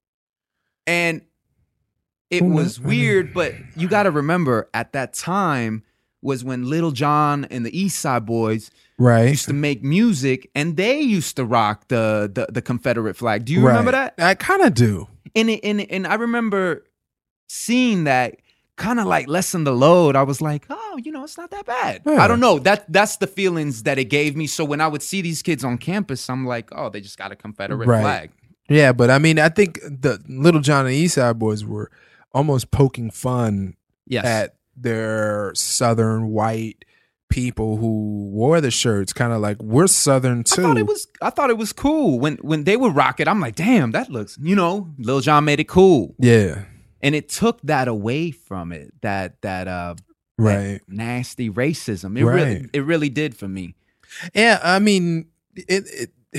And it Who was kn- weird, but you got to remember at that time was when Little John and the East Side Boys Right. used to make music, and they used to rock the the, the Confederate flag. Do you remember Right. that? I kind of do. And it, and and I remember seeing that kind of like lessen the load. I was like, oh, you know, it's not that bad. Yeah. I don't know. That that's the feelings that it gave me. So when I would see these kids on campus, I'm like, oh, they just got a Confederate Right. flag. Yeah, but I mean, I think the Little John and East Side Boys were almost poking fun Yes. at their Southern white people who wore the shirts, kind of like we're Southern too. I thought it was I thought it was cool when when they would rock it. I'm like, damn, that looks, you know, Lil Jon made it cool, yeah, and it took that away from it. That that uh, right. that nasty racism. It Right. really it really did for me. Yeah, I mean, it, it.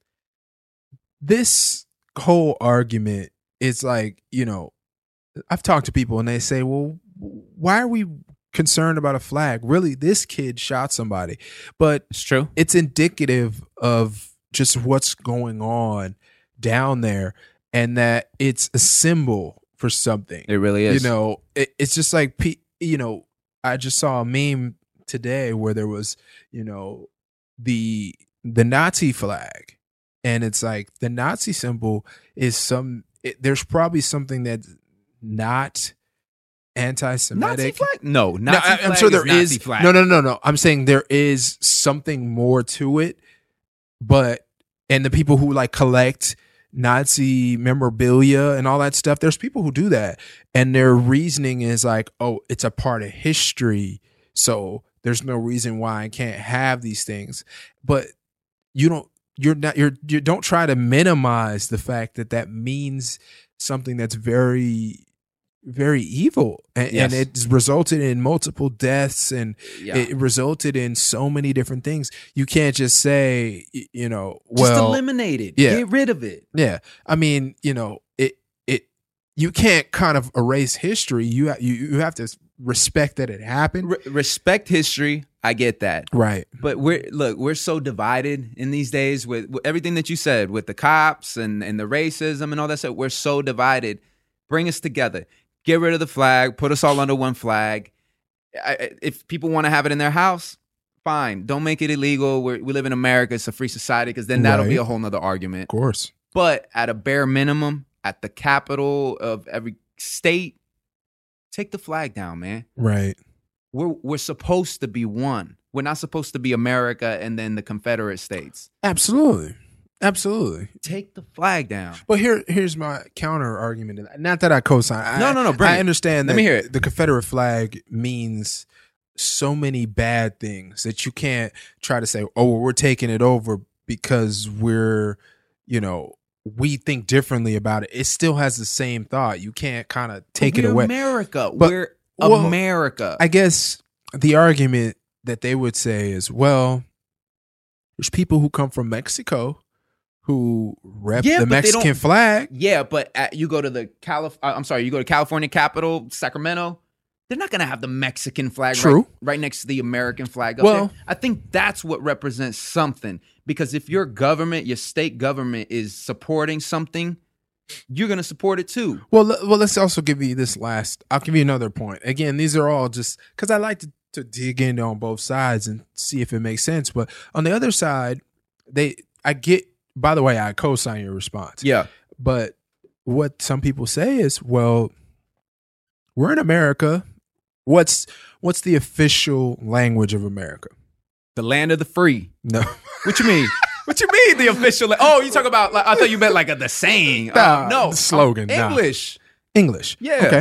This whole argument is like, you know, I've talked to people and they say, well, why are we concerned about a flag? Really, this kid shot somebody, but It's true. it's indicative of just what's going on down there, and that it's a symbol for something. It really is. You know, it, it's just like, pe- you know, I just saw a meme today where there was, you know, the the Nazi flag, and it's like the Nazi symbol is some. It, there's probably something that's not anti-Semitic. Nazi flag? No, No, Nazi I, flag I'm sure there Nazi is. flag. No, no, no, no. I'm saying there is something more to it, but and the people who like collect Nazi memorabilia and all that stuff, there's people who do that, and their reasoning is like, oh, it's a part of history, so there's no reason why I can't have these things. But you don't. You're not. You're. You don't try to minimize the fact that that means something that's very, very evil, and, Yes. and it's resulted in multiple deaths, and Yeah. it resulted in so many different things. You can't just say, y- you know, Just well, eliminate it. yeah. Get rid of it. yeah. I mean, you know, it. It. You can't kind of erase history. You ha- you you have to respect that it happened. Re- respect history. I get that. Right. But we're look, we're so divided in these days with, with everything that you said, with the cops and, and the racism and all that stuff. We're so divided. Bring us together. Get rid of the flag. Put us all under one flag. I, I- if people want to have it in their house, fine. Don't make it illegal. We're, we live in America. It's a free society, because then that'll be Right. a whole nother argument. Of course. But at a bare minimum, at the capital of every state, take the flag down, man. Right. We're we're supposed to be one. We're not supposed to be America and then the Confederate States. Absolutely. Absolutely. Take the flag down. But here, here's my counter argument to that. Not that I co-sign. I, No, no, no, bring I it. understand Let that me hear it. the Confederate flag means so many bad things that you can't try to say, oh, well, we're taking it over because we're, you know, we think differently about it, it still has the same thought. You can't kind of take We're it away. America. But- We're well, America. I guess the argument that they would say is, well, there's people who come from Mexico who rep Yeah, the but they Mexican don't- flag. yeah, but at, you go to the Calif- uh, I'm sorry, you go to California capital, Sacramento. They're not going to have the Mexican flag True. Right, right next to the American flag up Well- there. I think that's what represents something. Because if your government, your state government is supporting something, you're going to support it too. Well, l- well, let's also give you this last. I'll give you another point. Again, these are all just because I like to, to dig in on both sides and see if it makes sense. But on the other side, they, I get. By the way, I co-sign your response. Yeah. But what some people say is, well, we're in America. What's what's the official language of America? The land of the free. No. What you mean? What you mean the official? Oh, you talk about, like, I thought you meant like a, the saying. Nah, uh, no. the slogan, um, nah. English. English. Yeah. Okay.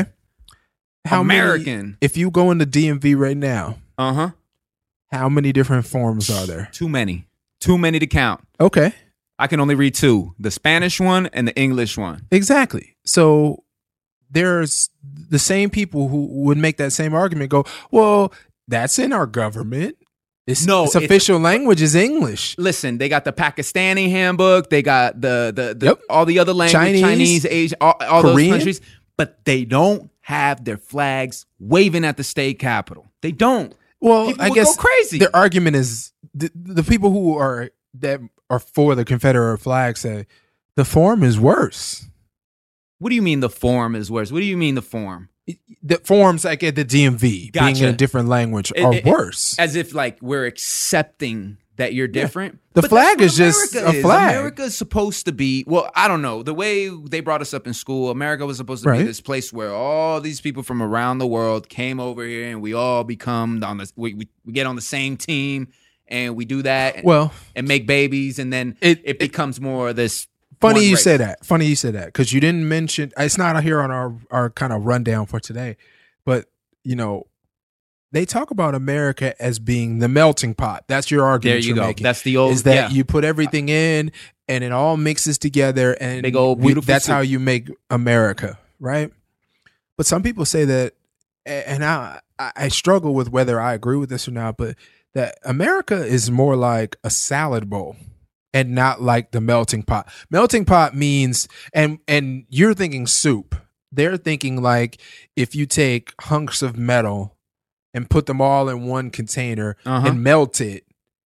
How many- American. if you go into D M V right now, Uh-huh. how many different forms are there? Too many. Too many to count. Okay. I can only read two. The Spanish one and the English one. Exactly. So there's the same people who would make that same argument go, well, that's in our government. It's, No, its it's- official language is English. Listen, they got the Pakistani handbook. They got the the, the Yep. all the other language, Chinese, Chinese, Asian, all, all those Korean. countries. But they don't have their flags waving at the state capitol. They don't. Well, People I would guess go crazy. their argument is the, the people who are that are for the Confederate flag say the form is worse. What do you mean the form is worse? What do you mean the form? The forms like at the D M V being in Gotcha. a different language It- are it- worse. As if like we're accepting that you're different. The But flag that's is what just America a is. flag. America is supposed to be, well, I don't know. The way they brought us up in school, America was supposed to Right. be this place where all these people from around the world came over here and we all become on the we, we, we get on the same team and we do that and, Well, and make babies and then It- it, it- becomes more of this funny one you race. say that. Funny you say that because you didn't mention. It's not here on our our kind of rundown for today, but you know, they talk about America as being the melting pot. That's your There argument you you're go. making. That's the old is that yeah. you put everything in and it all mixes together and Big old we- beautiful that's soup. how you make America, right? But some people say that, and I I I struggle with whether I agree with this or not, but that America is more like a salad bowl and not like the melting pot. Melting pot means, and and you're thinking soup. They're thinking like if you take hunks of metal and put them all in one container Uh-huh. and melt it,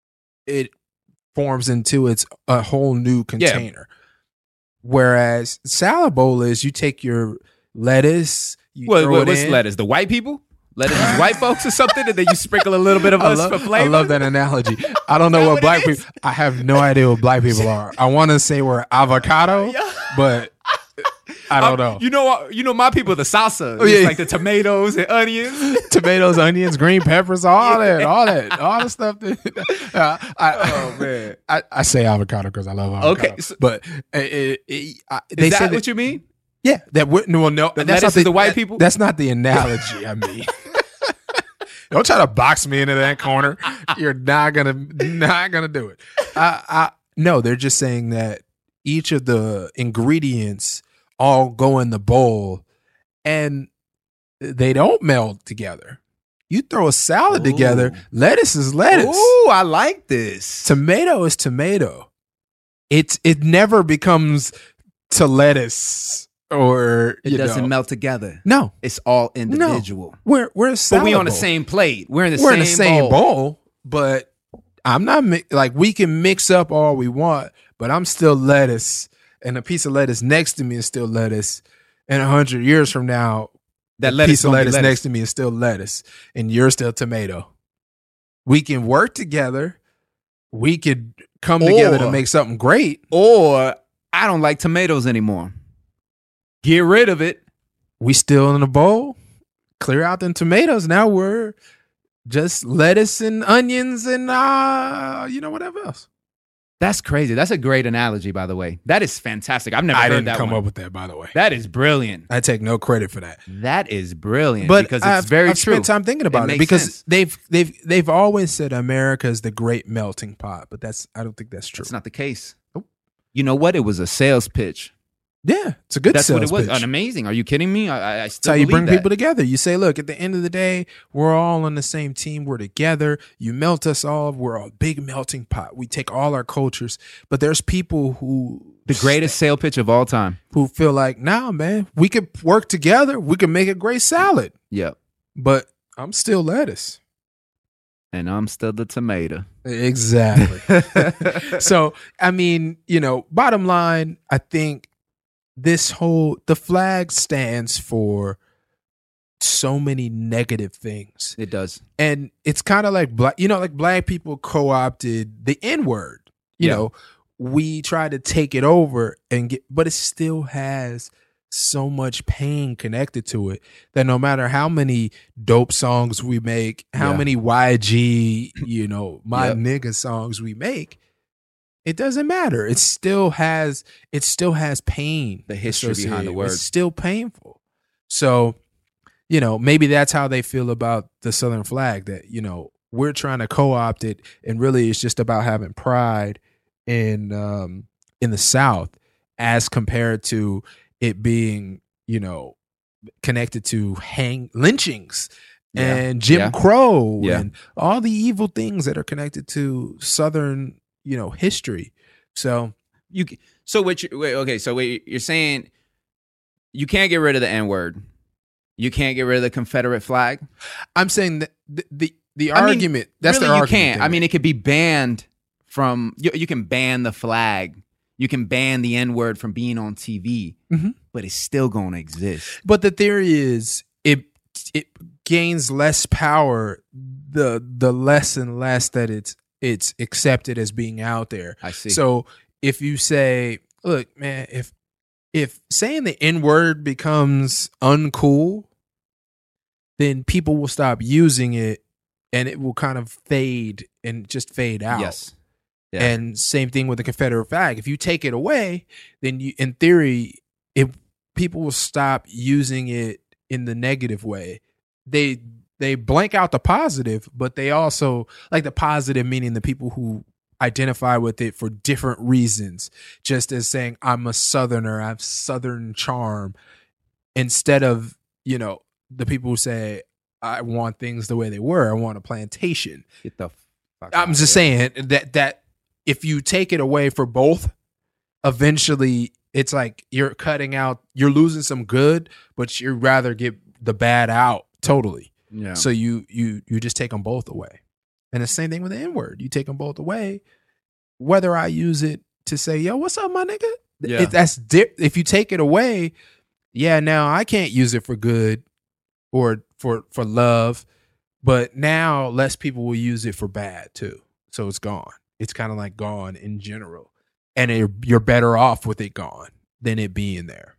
it forms into its a whole new container. Whereas salad bowl is you take your lettuce, you What, throw what, it what's in. lettuce? The white people? Lettuce is white folks or something, and then you sprinkle a little bit of I us love, for flavor. I love that analogy. I don't know Is that what what black it is? people. I have no idea what black people are. I want to say we're avocado, but I don't know. You know what? You know my people, the salsa. Oh, It's yeah. like the tomatoes and onions. Tomatoes, onions, green peppers, all that, all that, all the stuff. That, uh, I, Oh, man. I, I say avocado because I love avocado. Okay, so- but uh, it, it, I, they Is say that that, what you mean? yeah, that would no, no, The that's lettuce not is the white that- people? That's not the analogy. I mean. Don't try to box me into that corner. You're not gonna not gonna do it. I, I no, they're just saying that each of the ingredients all go in the bowl and they don't meld together. You throw a salad Ooh. together, lettuce is lettuce. Ooh, I like this. Tomato is tomato. It's it never becomes to lettuce or It you doesn't know. melt together. No, It's all individual. we're we're a But salad we on the bowl. same plate. We're in the we're same in the same bowl. bowl. But I'm not mi- like we can mix up all we want, but I'm still lettuce, and a piece of lettuce next to me is still lettuce. And a hundred years from now, That a lettuce piece of gonna be lettuce, lettuce. next to me is still lettuce, and you're still tomato. We can work together. We could come together to Or- make something great. Or I don't like tomatoes anymore. Get rid of it. We still in a bowl. Clear out them tomatoes. Now we're just lettuce and onions and uh, you know, whatever else. That's crazy. That's a great analogy, by the way. That is fantastic. I've never I heard didn't that come one. up with that, by the way. That is brilliant. I take no credit for that. That is brilliant. But because it's I've, very I've true. spent time thinking about it, makes because sense. they've they've they've always said America is the great melting pot, but that's I don't think that's true. That's not the case. Nope. You know what? It was a sales pitch. Yeah, it's a good That's sales what it was. pitch. An amazing. Are you kidding me? I, I That's still how you bring believe that. people together. You say, look, at the end of the day, we're all on the same team. We're together. You melt us all. We're a big melting pot. We take all our cultures. But there's people who The greatest sale pitch of all time. who feel like, nah, man, we could work together. We could make a great salad. Yep. But I'm still lettuce. And I'm still the tomato. Exactly. So, I mean, you know, bottom line, I think this whole, the flag stands for so many negative things. It does. And it's kind of like black, you know, like black people co-opted the N word. You Yeah. know, we try to take it over and get, but it still has so much pain connected to it that no matter how many dope songs we make, how Yeah. many Y G, you know, my Yep. nigga songs we make, it doesn't matter. It still has, it still has pain. The history behind the associated. word. It's still painful. So, you know, maybe that's how they feel about the Southern flag, that, you know, we're trying to co-opt it and really it's just about having pride in um in the South as compared to it being, you know, connected to hang lynchings Yeah. and Jim Yeah. Crow Yeah. and all the evil things that are connected to Southern, you know, history. So You c- so what? You, wait, okay, so wait, you're saying you can't get rid of the N word. You can't get rid of the Confederate flag. I'm saying that the the, the I mean, argument that's really, the you argument. can't. they I mean, make. it could be banned from. You, you can ban the flag. You can ban the N word from being on T V, Mhm. but it's still going to exist. But the theory is it it gains less power the the less and less that it's it's accepted as being out there. I see. So if you say, look, man, if if saying the N word becomes uncool, then people will stop using it and it will kind of fade and just fade out. Yes. Yeah. And same thing with the Confederate flag. If you take it away, then you, in theory, it people will stop using it in the negative way. They they blank out the positive, but they also like the positive, meaning the people who identify with it for different reasons. Just as saying, I'm a Southerner, I have Southern charm, instead of, you know, the people who say, I want things the way they were. I want a plantation. Get the fuck I'm out just of here. saying that that if you take it away for both, eventually it's like you're cutting out, you're losing some good, but you'd rather get the bad out totally. Yeah. So you you you just take them both away. And the same thing with the N word. You take them both away. Whether I use it to say, yo, what's up, my nigga? Yeah. It, that's di- if you take it away, yeah, now I can't use it for good or for for love, but now less people will use it for bad too. So it's gone. It's kind of like gone in general, and it, you're better off with it gone than it being there.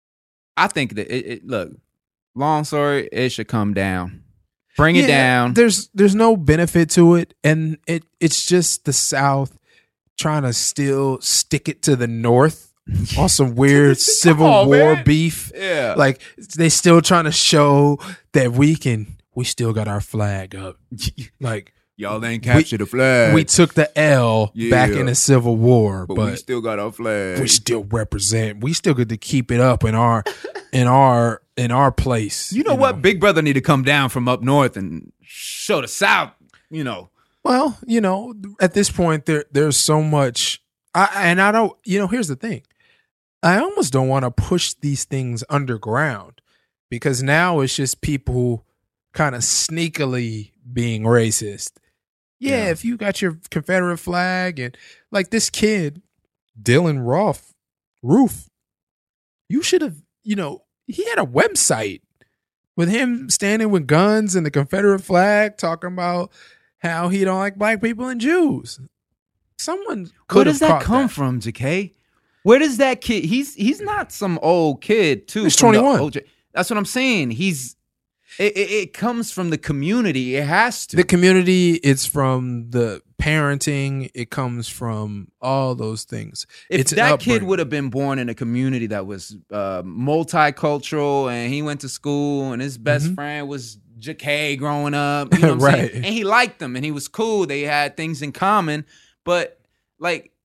I think that it, it look. Long story, it should come down. Bring it Yeah, down. There's there's no benefit to it, and it it's just the South trying to still stick it to the North on some weird Civil on, War man. beef. Yeah. Like they still trying to show that we can. We still got our flag up. Like Y'all ain't captured the flag. we took the L back Yeah. in the Civil War, but, we still got our flag. we still represent. We still get to keep it up in our in our in our place. You know what? Big Brother need to come down from up north and show the South. You know. Well, you know, at this point, there there's so much, I, and I don't. You know, here's the thing: I almost don't want to push these things underground because now it's just people kind of sneakily being racist. Yeah, Yeah. if you got your Confederate flag and like this kid, Dylan Roth, Roof, you should have. You know, he had a website with him standing with guns and the Confederate flag, talking about how he don't like black people and Jews. Someone could Where have does that caught come that. from, J K? Where does that kid? He's he's not some old kid too. He's from the twenty-one. O J That's what I'm saying. He's it, it, it comes from the community. It has to. The community, it's from the parenting, it comes from all those things. if it's an that kid upbringing. would have been born in a community that was uh, multicultural and he went to school and his best Mhm. friend was J K growing up, you know what I'm Right. saying? And he liked them and he was cool. They had things in common, but like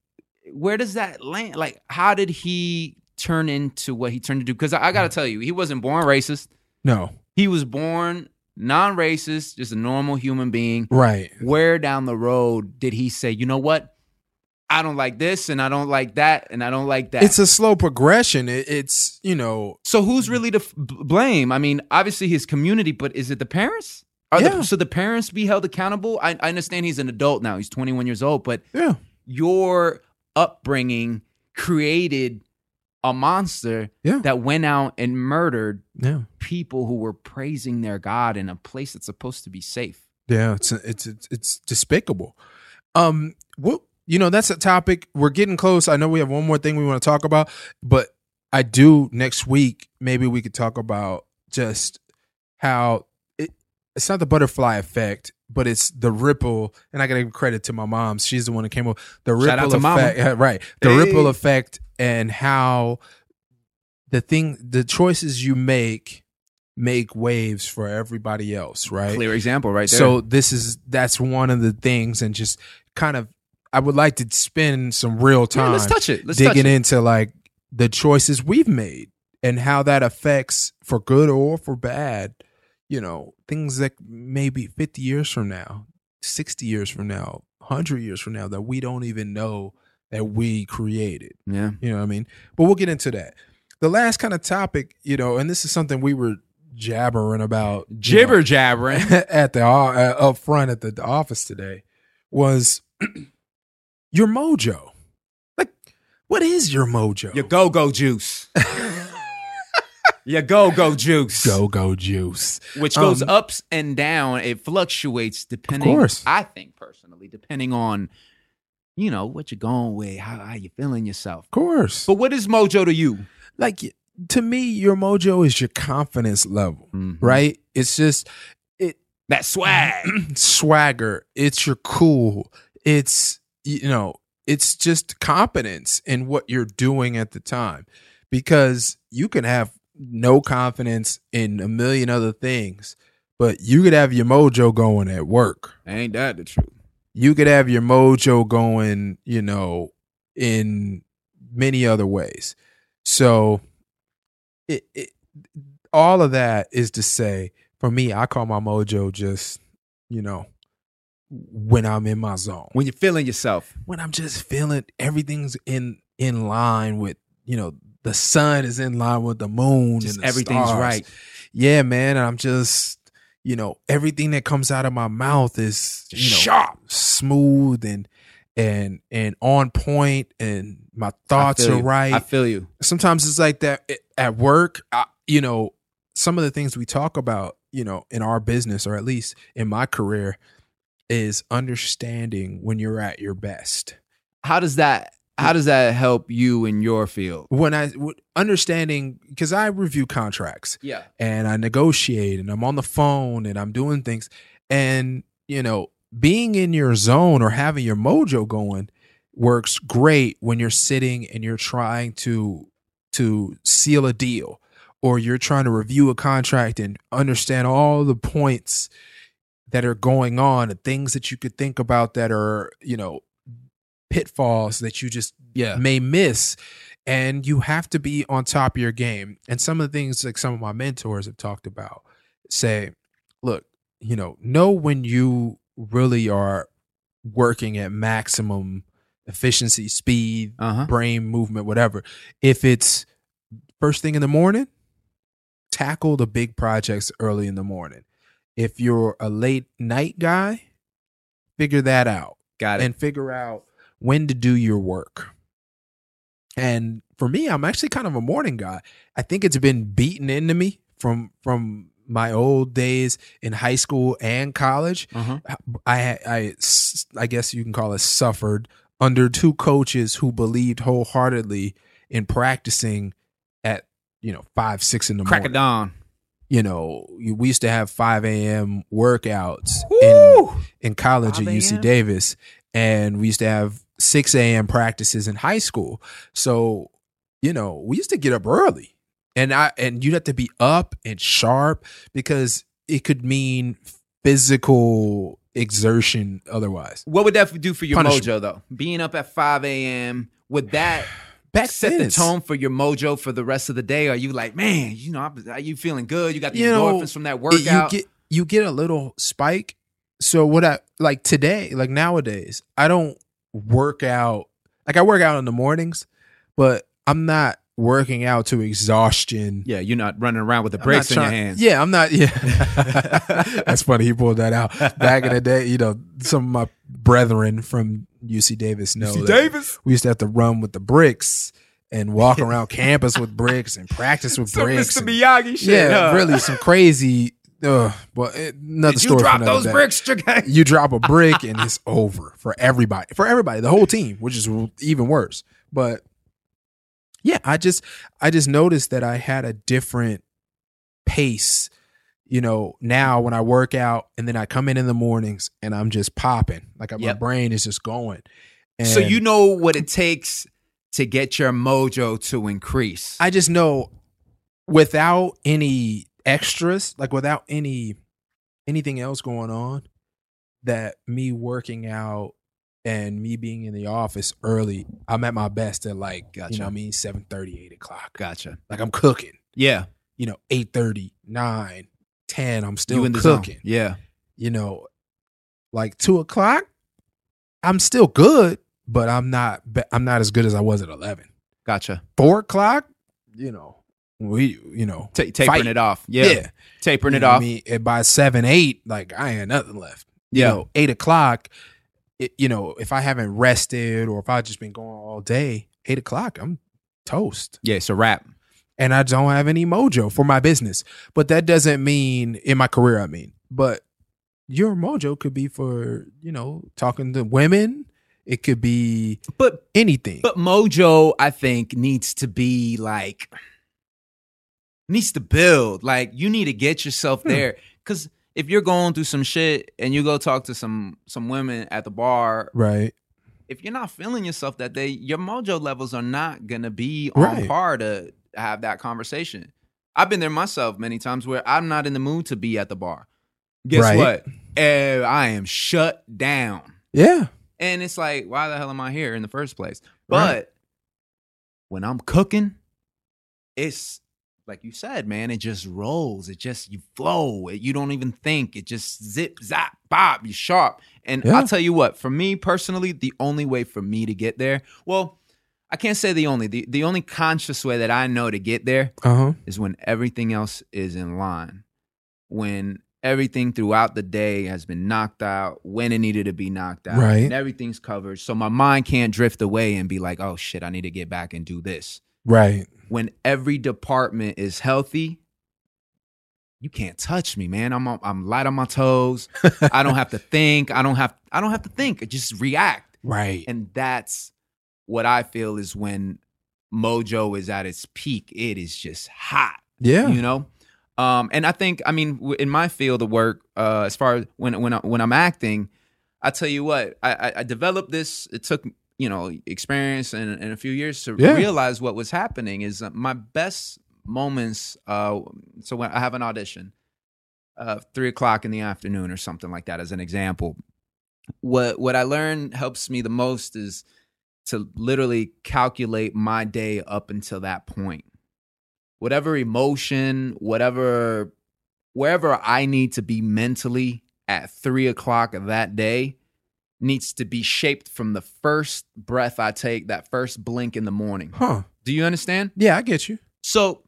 where does that land? Like, how did he turn into what he turned into? Because I, I got to tell you, he wasn't born racist. No. He was born non-racist, just a normal human being. Right. Where down the road did he say, you know what? I don't like this, and I don't like that, and I don't like that. It's a slow progression. It, it's, you know. So who's really to f- blame? I mean, obviously his community, but is it the parents? Are Yeah. the, so the parents be held accountable? I, I understand he's an adult now. He's twenty-one years old, but Yeah. your upbringing created a monster Yeah. that went out and murdered Yeah. people who were praising their God in a place that's supposed to be safe. Yeah. It's, it's, it's, it's despicable. Um, what, you know, that's a topic. We're getting close. I know we have one more thing we want to talk about, but I do next week, maybe we could talk about just how it, it's not the butterfly effect, but it's the ripple. And I got to give credit to my mom. She's the one that came up. The ripple Shout out to mama. effect. Yeah, right. The Hey. ripple effect and how the thing, the choices you make, make waves for everybody else. Right. Clear example right there. So this is, that's one of the things, and just kind of, I would like to spend some real time yeah, let's touch it. Let's digging touch it. into like the choices we've made and how that affects, for good or for bad, you know, things that maybe fifty years from now, sixty years from now, one hundred years from now, that we don't even know that we created. Yeah. You know what I mean? But we'll get into that. The last kind of topic, you know, and this is something we were jabbering about, you Jibber know, jabbering. at the uh, up front at the, the office today, was your mojo. Like, what is your mojo? Your go-go juice. Your go-go juice. Go go juice. Which goes Um, ups and down. It fluctuates depending, course. I think personally, depending on, you know, what you're going with, how, how you feeling yourself. Of course. But what is mojo to you? Like, to me, your mojo is your confidence level, Mhm. right? It's just it That swag. swagger. It's your cool. It's, you know, it's just competence in what you're doing at the time, because you can have no confidence in a million other things, but you could have your mojo going at work. Ain't that the truth? You could have your mojo going, you know, in many other ways. So it, it all of that is to say, for me, I call my mojo just, you know, when I'm in my zone. When you're feeling yourself. When I'm just feeling everything's in in line with, you know, the sun is in line with the moon, Just and the everything's stars. right. Yeah, man. And I'm just, you know, everything that comes out of my mouth is, you know, Sharp. smooth and and and on point, and my thoughts I feel are you. right. I feel you. Sometimes it's like that at work. I, you know, some of the things we talk about, you know, in our business, or at least in my career, is understanding when you're at your best. How does that how does that help you in your field? When I w- understanding, because I review contracts Yeah. and I negotiate and I'm on the phone and I'm doing things, and, you know, being in your zone or having your mojo going works great when you're sitting and you're trying to to seal a deal, or you're trying to review a contract and understand all the points that are going on and things that you could think about that are, you know, pitfalls that you just Yeah. may miss. And you have to be on top of your game. And some of the things like some of my mentors have talked about say, look, you know, know when you really are working at maximum efficiency, speed, Uh-huh. brain movement, whatever. If it's first thing in the morning, tackle the big projects early in the morning. If you're a late night guy, figure that out Got it. and figure out when to do your work. And for me, I'm actually kind of a morning guy. I think it's been beaten into me from from my old days in high school and college. uh-huh. I I I guess you can call it suffered under two coaches who believed wholeheartedly in practicing at, you know, five, six in the Crack morning. of dawn. You know, we used to have five a.m. workouts Woo! in, in college at five U C a.m.? Davis, and we used to have six a.m. practices in high school. So, you know, we used to get up early, and I and you'd have to be up and sharp, because it could mean physical exertion otherwise. What would that do for your Punishment. mojo, though? Being up at five a.m., would that Back set then the it's- tone for your mojo for the rest of the day? Are you like, man, you know, I'm- are you feeling good? You got the You know, endorphins from that workout? You get you get a little spike. So what I like today, like nowadays, I don't work out. Like I work out in the mornings, but I'm not working out to exhaustion. yeah, you're not running around with the I'm brakes not in your trying- hands. Yeah, I'm not. Yeah, that's funny. He pulled that out back in the day. You know, some of my brethren from U C Davis know U C that Davis? we used to have to run with the bricks and walk around campus with bricks and practice with Some bricks. Mister and- Miyagi shit. yeah, huh? really some crazy. Uh, but it, another Did you story. for drop another those day. bricks, Chicago? You drop a brick and it's over for everybody, for everybody, the whole team, which is even worse. But yeah, I just, I just noticed that I had a different pace, you know, now when I work out and then I come in in the mornings and I'm just popping, like my Yep. brain is just going. And So you know what it takes to get your mojo to increase. I just know without any extras, like without any anything else going on, that me working out and me being in the office early, I'm at my best at like, Gotcha. you know what I mean, seven thirty, eight o'clock. Gotcha. Like I'm cooking, Yeah. you know, eight thirty, nine, ten, I'm still You in the cooking. zone. Yeah. You know, like two o'clock, I'm still good, but I'm not, be- I'm not as good as I was at eleven. Gotcha. Four o'clock, you know, we, you know, Ta tapering fight. it off. Yeah. yeah. Tapering You it know what off. I mean, and by seven, eight, like I ain't nothing left. You Yeah. know, eight o'clock, it, you know, if I haven't rested or if I've just been going all day, eight o'clock, I'm toast. Yeah, it's a wrap. And I don't have any mojo for my business. But that doesn't mean in my career, I mean, but your mojo could be for, you know, talking to women. It could be But anything. but mojo, I think, needs to be like needs to build. Like you need to get yourself Hmm. there. Cause if you're going through some shit and you go talk to some some women at the bar, right. if you're not feeling yourself that day, your mojo levels are not gonna be on Right. par to have that conversation. I've been there myself many times where I'm not in the mood to be at the bar. Guess Right. what? Eh, I am shut down. Yeah. And it's like, why the hell am I here in the first place? But Right. when I'm cooking, it's like you said, man, it just rolls. It just, you flow. You don't even think. It just zip, zap, bop, you sharp. And Yeah. I'll tell you what, for me personally, the only way for me to get there, well, I can't say the only, the, the only conscious way that I know to get there Uh huh. is when everything else is in line. When everything throughout the day has been knocked out, when it needed to be knocked out, Right. and everything's covered. So my mind can't drift away and be like, oh shit, I need to get back and do this. Right. When every department is healthy, you can't touch me, man. I'm I'm light on my toes. I don't have to think. I don't have I don't have to think. I just react. Right. And that's what I feel is when mojo is at its peak. It is just hot. Yeah. You know? Um, and I think, I mean, w- in my field of work, uh, as far as when when I, when I'm acting, I tell you what, I, I, I developed this. It took you know experience and, and a few years to Yeah. realize what was happening. Is uh, my best moments. Uh, so when I have an audition, uh, three o'clock in the afternoon or something like that, as an example. What what I learned helps me the most is to literally calculate my day up until that point. Whatever emotion, whatever, wherever I need to be mentally at three o'clock of that day needs to be shaped from the first breath I take, that first blink in the morning. Huh. Do you understand? Yeah, I get you. So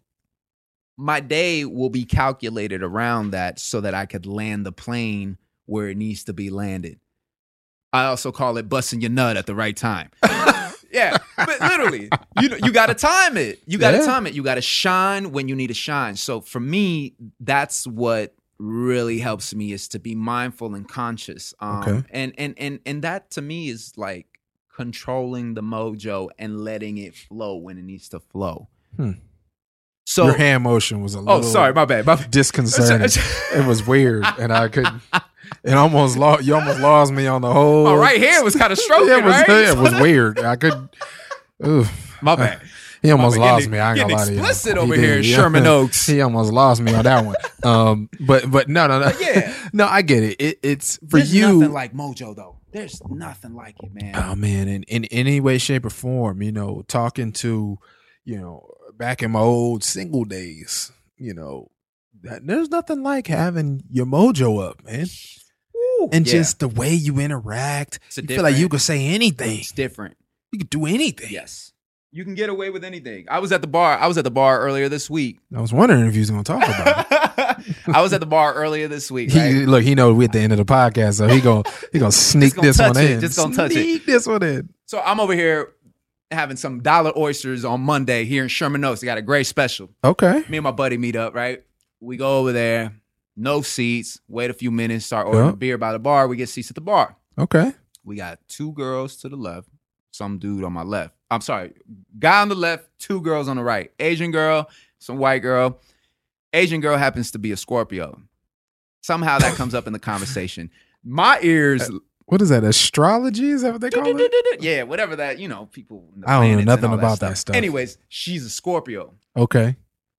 my day will be calculated around that so that I could land the plane where it needs to be landed. I also call it busting your nut at the right time. Yeah, but literally, you you got to time it. You got to Yeah. time it. You got to shine when you need to shine. So for me, that's what really helps me is to be mindful and conscious. Um, Okay. And and and and that to me is like controlling the mojo and letting it flow when it needs to flow. Hmm. So Your hand motion was a little oh, sorry, my bad. My bad. disconcerting. It was weird, and I couldn't. It almost lost. You almost lost me on the whole. Oh, right here was kind of stroking, Yeah, it was, right? yeah, it was weird. I could. Ooh. My bad. He almost Mama, lost getting- me. I ain't gonna lie to you. explicit He over did, here in yeah. Sherman Oaks. He almost lost me on that one. Um, but but no no no. yeah. No, I get it. it it's for There's you. nothing like Mojo though. There's nothing like it, man. Oh man, in, in any way, shape, or form, you know, talking to, you know, back in my old single days, you know, that, there's nothing like having your mojo up, man. Woo. And Yeah. just the way you interact, It's a you feel like you different- could say anything. It's different. You could do anything. Yes. You can get away with anything. I was at the bar. I was at the bar earlier this week. I was wondering if you was gonna talk about it. I was at the bar earlier this week. He, Right? look, he know we at the end of the podcast, so he gonna he gonna sneak gonna this touch one it. in. Just gonna touch it. Sneak this one in. So I'm over here having some dollar oysters on Monday here in Sherman Oaks. They got a great special. Okay. Me and my buddy meet up, right? We go over there, no seats, wait a few minutes, start ordering Yeah. a beer by the bar. We get seats at the bar. Okay. We got two girls to the left, some dude on my left. I'm sorry, guy on the left, two girls on the right. Asian girl, some white girl. Asian girl happens to be a Scorpio. Somehow that comes up in the conversation. My ears, What is that? Astrology? Is that what they call it? yeah, whatever that, you know, people. the I don't know planets and nothing all about that stuff. Anyways, she's a Scorpio. Okay.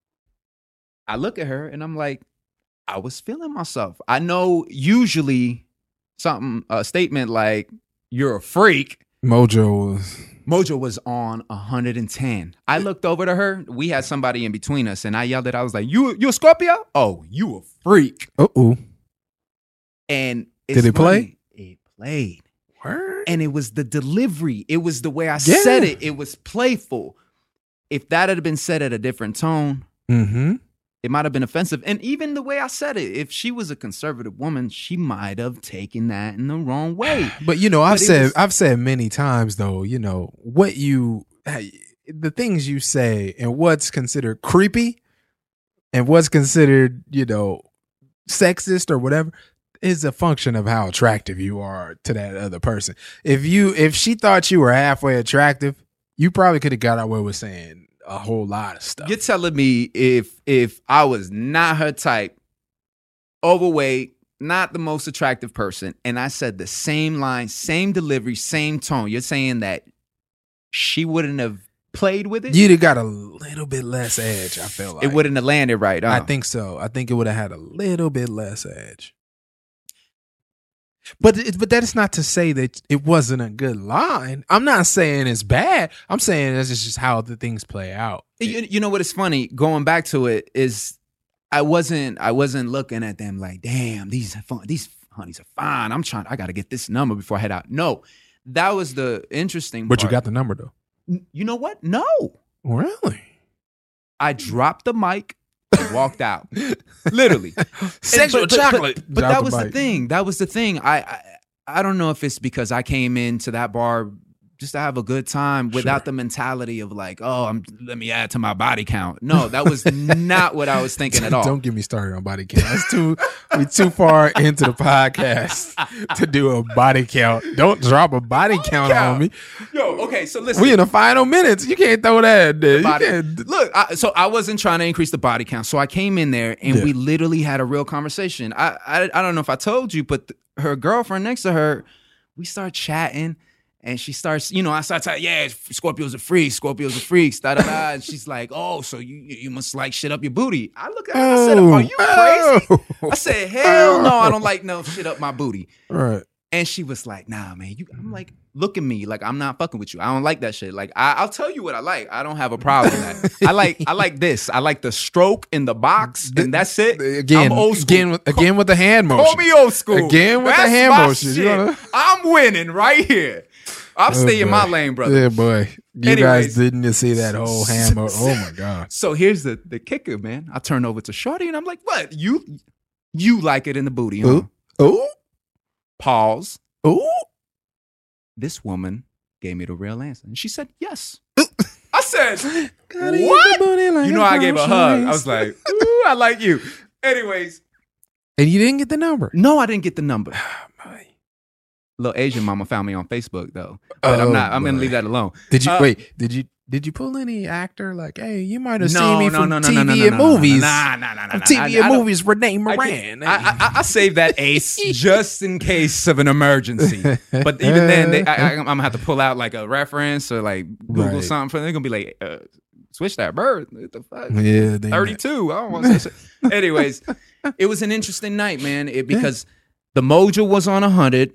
I look at her and I'm like, I was feeling myself. I know usually something, a statement like, you're a freak. Mojo was Mojo was on one hundred ten. I looked over to her. We had somebody in between us, and I yelled at her. I was like, you you a Scorpio? Oh, you a freak. uh oh. And it's Did it play? funny, It played. Word. And it was the delivery. It was the way I Yeah. said it. It was playful. If that had been said at a different tone, Mm-hmm. it might have been offensive. And even the way I said it, if she was a conservative woman, she might have taken that in the wrong way. But you know, I've But it said was- I've said many times though, you know, what you the things you say and what's considered creepy and what's considered, you know, sexist or whatever is a function of how attractive you are to that other person. If you if she thought you were halfway attractive, you probably could have got away with saying a whole lot of stuff. You're telling me if if I was not her type, overweight, not the most attractive person, and I said the same line, same delivery, same tone, you're saying that she wouldn't have played with it? You'd have got a little bit less edge, I feel like. It wouldn't have landed right. I huh? think so. I think it would have had a little bit less edge. But it, but that is not to say that it wasn't a good line. I'm not saying it's bad. I'm saying that's just how the things play out. You, you know what is funny? Going back to it is, I wasn't I wasn't looking at them like, damn, these are fun, these honeys are fine. I'm trying. I got to get this number before I head out. No, that was the interesting. But you part. got the number though. N- You know what? No, Really? I dropped the mic and walked out. Literally. Sexual And- but- but- chocolate. But, but Drop that the was the mic. thing. That was the thing. I, I I don't know if it's because I came into that bar just to have a good time without Sure. the mentality of like, oh, I'm let me add to my body count. No, that was not what I was thinking at all. Don't get me started on body count. That's too we too far into the podcast to do a body count. Don't drop a body, count, count. on me. Yo, okay, so listen. We in the final minutes. You can't throw that in there. You body- can't- Look, I, so I wasn't trying to increase the body count. So I came in there and Yeah. we literally had a real conversation. I, I I don't know if I told you, but th- her girlfriend next to her, we start chatting and she starts, you know, I start telling, yeah, Scorpios are freaks, Scorpios are freaks, da da da. And she's like, oh, so you you must like shit up your booty. I look at her, I said, are you crazy? Oh. I said, hell no, I don't like no shit up my booty. Right. And she was like, nah, man. You, I'm like, look at me. Like, I'm not fucking with you. I don't like that shit. Like, I, I'll tell you what I like. I don't have a problem with that. I like I like this. I like the stroke in the box, and that's it. Again, I'm old school. again, with, again with the hand motion. Call me old school. Again with the That's hand my motion. You shit. wanna- I'm winning right here. I'll Oh, stay in my boy. lane, brother. Yeah, boy. You Anyways. guys didn't just see that whole hand motion. Oh my god. So here's the the kicker, man. I turn over to Shorty, and I'm like, what? You you like it in the booty, huh? Ooh. Ooh. Pause. Ooh. This woman gave me the real answer, and she said yes. I said, Gotta eat what? the booty like You a know, I gave a hug. I groceries. was like, ooh, I like you. Anyways, And you didn't get the number. no, I didn't get the number. Boy. Little Asian mama found me on Facebook though, but Oh, I'm not. I'm gonna boy. leave that alone. Did you Uh, wait? Did you did you pull any actor like, hey, you might have No, seen me no, from no, no, T V no, no, and no, no, movies. Nah, nah, nah, nah. On nah. T V I- and I don't- movies, Renee I, Moran. can't- I, I, I saved that ace just in case of an emergency. But even then, they, I, I, I'm gonna have to pull out like a reference or like Google Right. something. For They're gonna be like, uh, switch that birth. What the fuck? Yeah, they- thirty-two. I don't want to say shit. Anyways, it was an interesting night, man. It, because the mojo was on one hundred,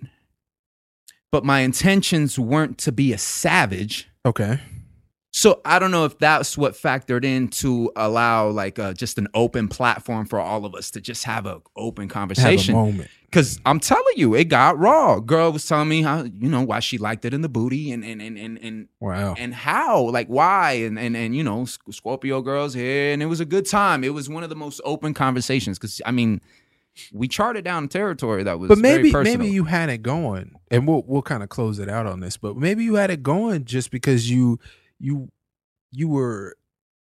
but my intentions weren't to be a savage. Okay. So I don't know if that's what factored in to allow like uh, just an open platform for all of us to just have an open conversation. Have a moment. Because I'm telling you, it got raw. Girl was telling me how, you know, why she liked it in the booty and and and and and, Wow. and how, like why, and and and you know, Scorpio girls here, and it was a good time. It was one of the most open conversations because I mean, we charted down a territory that was But maybe very personal. maybe you had it going, and we'll we'll kind of close it out on this. But maybe you had it going just because you you you were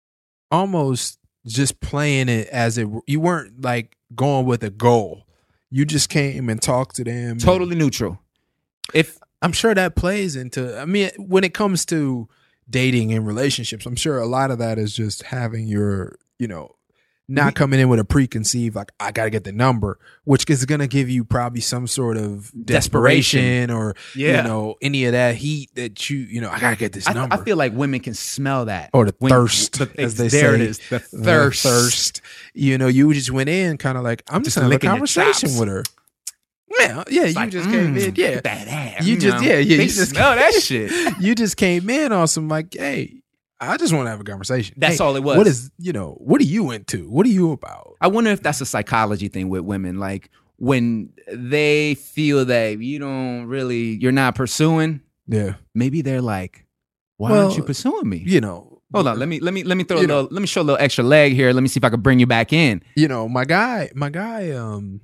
almost just playing it as it. You weren't like going with a goal. You just came and talked to them. totally and neutral. If I'm sure that plays into. I mean, when it comes to dating and relationships, I'm sure a lot of that is just having your, you know, not We- coming in with a preconceived like I got to get the number, which is going to give you probably some sort of Desperation. desperation or Yeah. you know any of that heat that you you know I got to get this I, number. I feel like women can smell that. Or the When- thirst, the- as they there say. it is. The The thirst. thirst. You know, you just went in kind of like I'm just, Just having a licking your conversation chops. with her. Yeah, yeah. It's you like, just mm, came in. Yeah, look at that ass, You just- know? yeah, yeah, They you just- smell that shit. you just came in on some like, hey, I just want to have a conversation. That's Hey, all it was. What is you know? What are you into? What are you about? I wonder if that's a psychology thing with women. Like when they feel that you don't really, you're not pursuing. Yeah, Maybe they're like, "Why Well, aren't you pursuing me?" you know. Hold on, let me let me let me throw a You little. know- Let me show a little extra leg here. Let me see if I can bring you back in. You know, my guy, my guy. Um,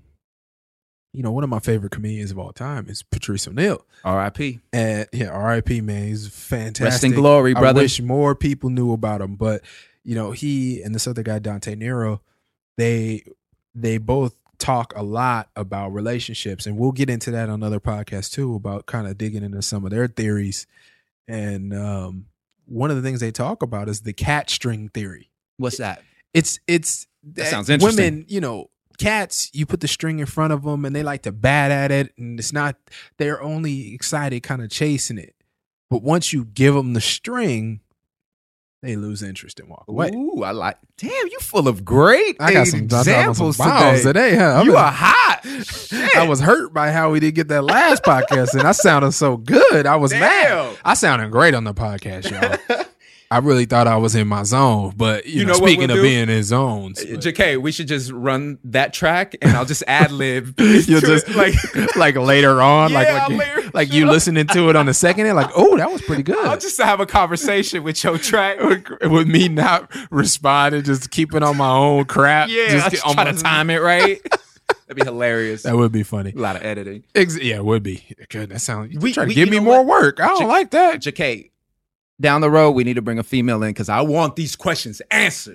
you know, one of my favorite comedians of all time is Patrice O'Neal. R I P And yeah, R I P man, he's fantastic. Rest in glory, brother. I wish more people knew about him, but you know, he and this other guy, Dante Nero, they they both talk a lot about relationships, and we'll get into that on other podcasts too, about kind of digging into some of their theories. And um, one of the things they talk about is the cat string theory. What's that? It's it's That sounds interesting. Women, you know, cats, you put the string in front of them and they like to bat at it, and it's not. They're only excited, kind of chasing it. But once you give them the string, they lose interest and walk away. Ooh, I like. Damn, you full of great I got some examples some bombs today. today, huh? You I'm- are hot. Shit. I was hurt by how we didn't get that last podcast, and I sounded so good. I was Damn. mad. I sounded great on the podcast, y'all. I really thought I was in my zone, but you, You know, know what speaking we'll of do? being in zones, J K, we should just run that track, and I'll just ad lib. you'll just like like later on, like Yeah, like, you, later. like you listening to it on the second end, like oh, that was pretty good. I'll just have a conversation with your track. With me not responding, just keeping on my own crap. Yeah, just I'll get just on try my- to time it right. That'd be hilarious. That would be funny. A lot of editing. Ex- yeah, it would be. Good. That sounds. You We- try to we- give you me know more what? work. I don't J- like that. J K, down the road, we need to bring a female in because I want these questions answered.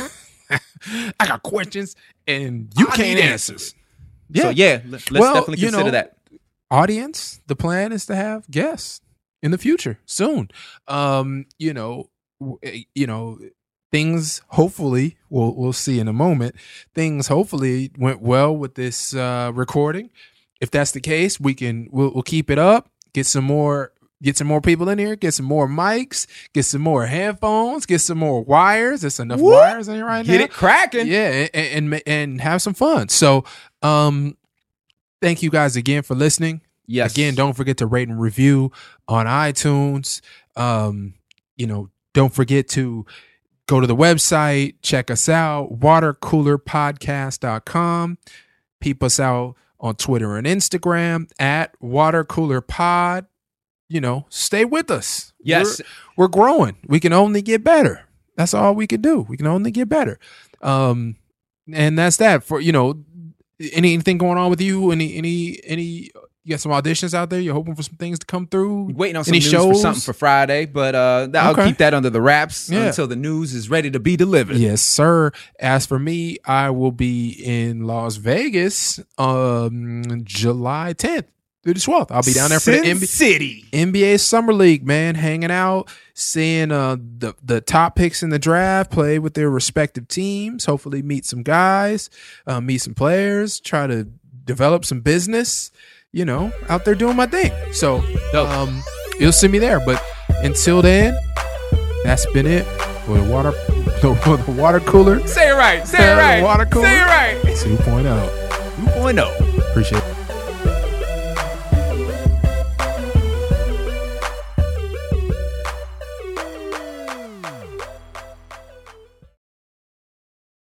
I got questions and you I can't need answer. answers. Yeah. So yeah, let- let's Well, definitely you consider know, that. Audience, the plan is to have guests in the future soon. Um, you know, w- eh, you know, things hopefully we'll we'll see in a moment. Things hopefully went well with this uh recording. If that's the case, we can we'll, we'll keep it up, get some more get some more people in here, get some more mics, get some more headphones, get some more wires. There's enough Whoop. wires in here right Get now. it cracking. Yeah, and, and and have some fun. So, um, thank you guys again for listening. Yes. Again, don't forget to rate and review on iTunes. Um, you know, don't forget to go to the website, check us out, water cooler podcast dot com. Peep us out on Twitter and Instagram at watercoolerpod. You know, stay with us. Yes. We're, we're growing. We can only get better. That's all we can do. We can only get better. Um, and that's that for, you know, any, anything going on with you? Any, any, any, you got some auditions out there? You're hoping for some things to come through? Waiting on some Any news shows? for something for Friday, but uh, that- I'll Okay. keep that under the wraps Yeah. until the news is ready to be delivered. Yes, sir. As for me, I will be in Las Vegas um July tenth through the twelfth. I'll be down there for the Sin N B A, City. N B A Summer League, man, hanging out, seeing uh the the top picks in the draft play with their respective teams. Hopefully meet some guys, uh, meet some players, try to develop some business, you know, out there doing my thing. So Dope. um you'll see me there. But until then, that's been it. With a water, with a water cooler. Say it right. Say it Yeah, right. water cooler. Say it right. two point oh. two point oh. Appreciate it.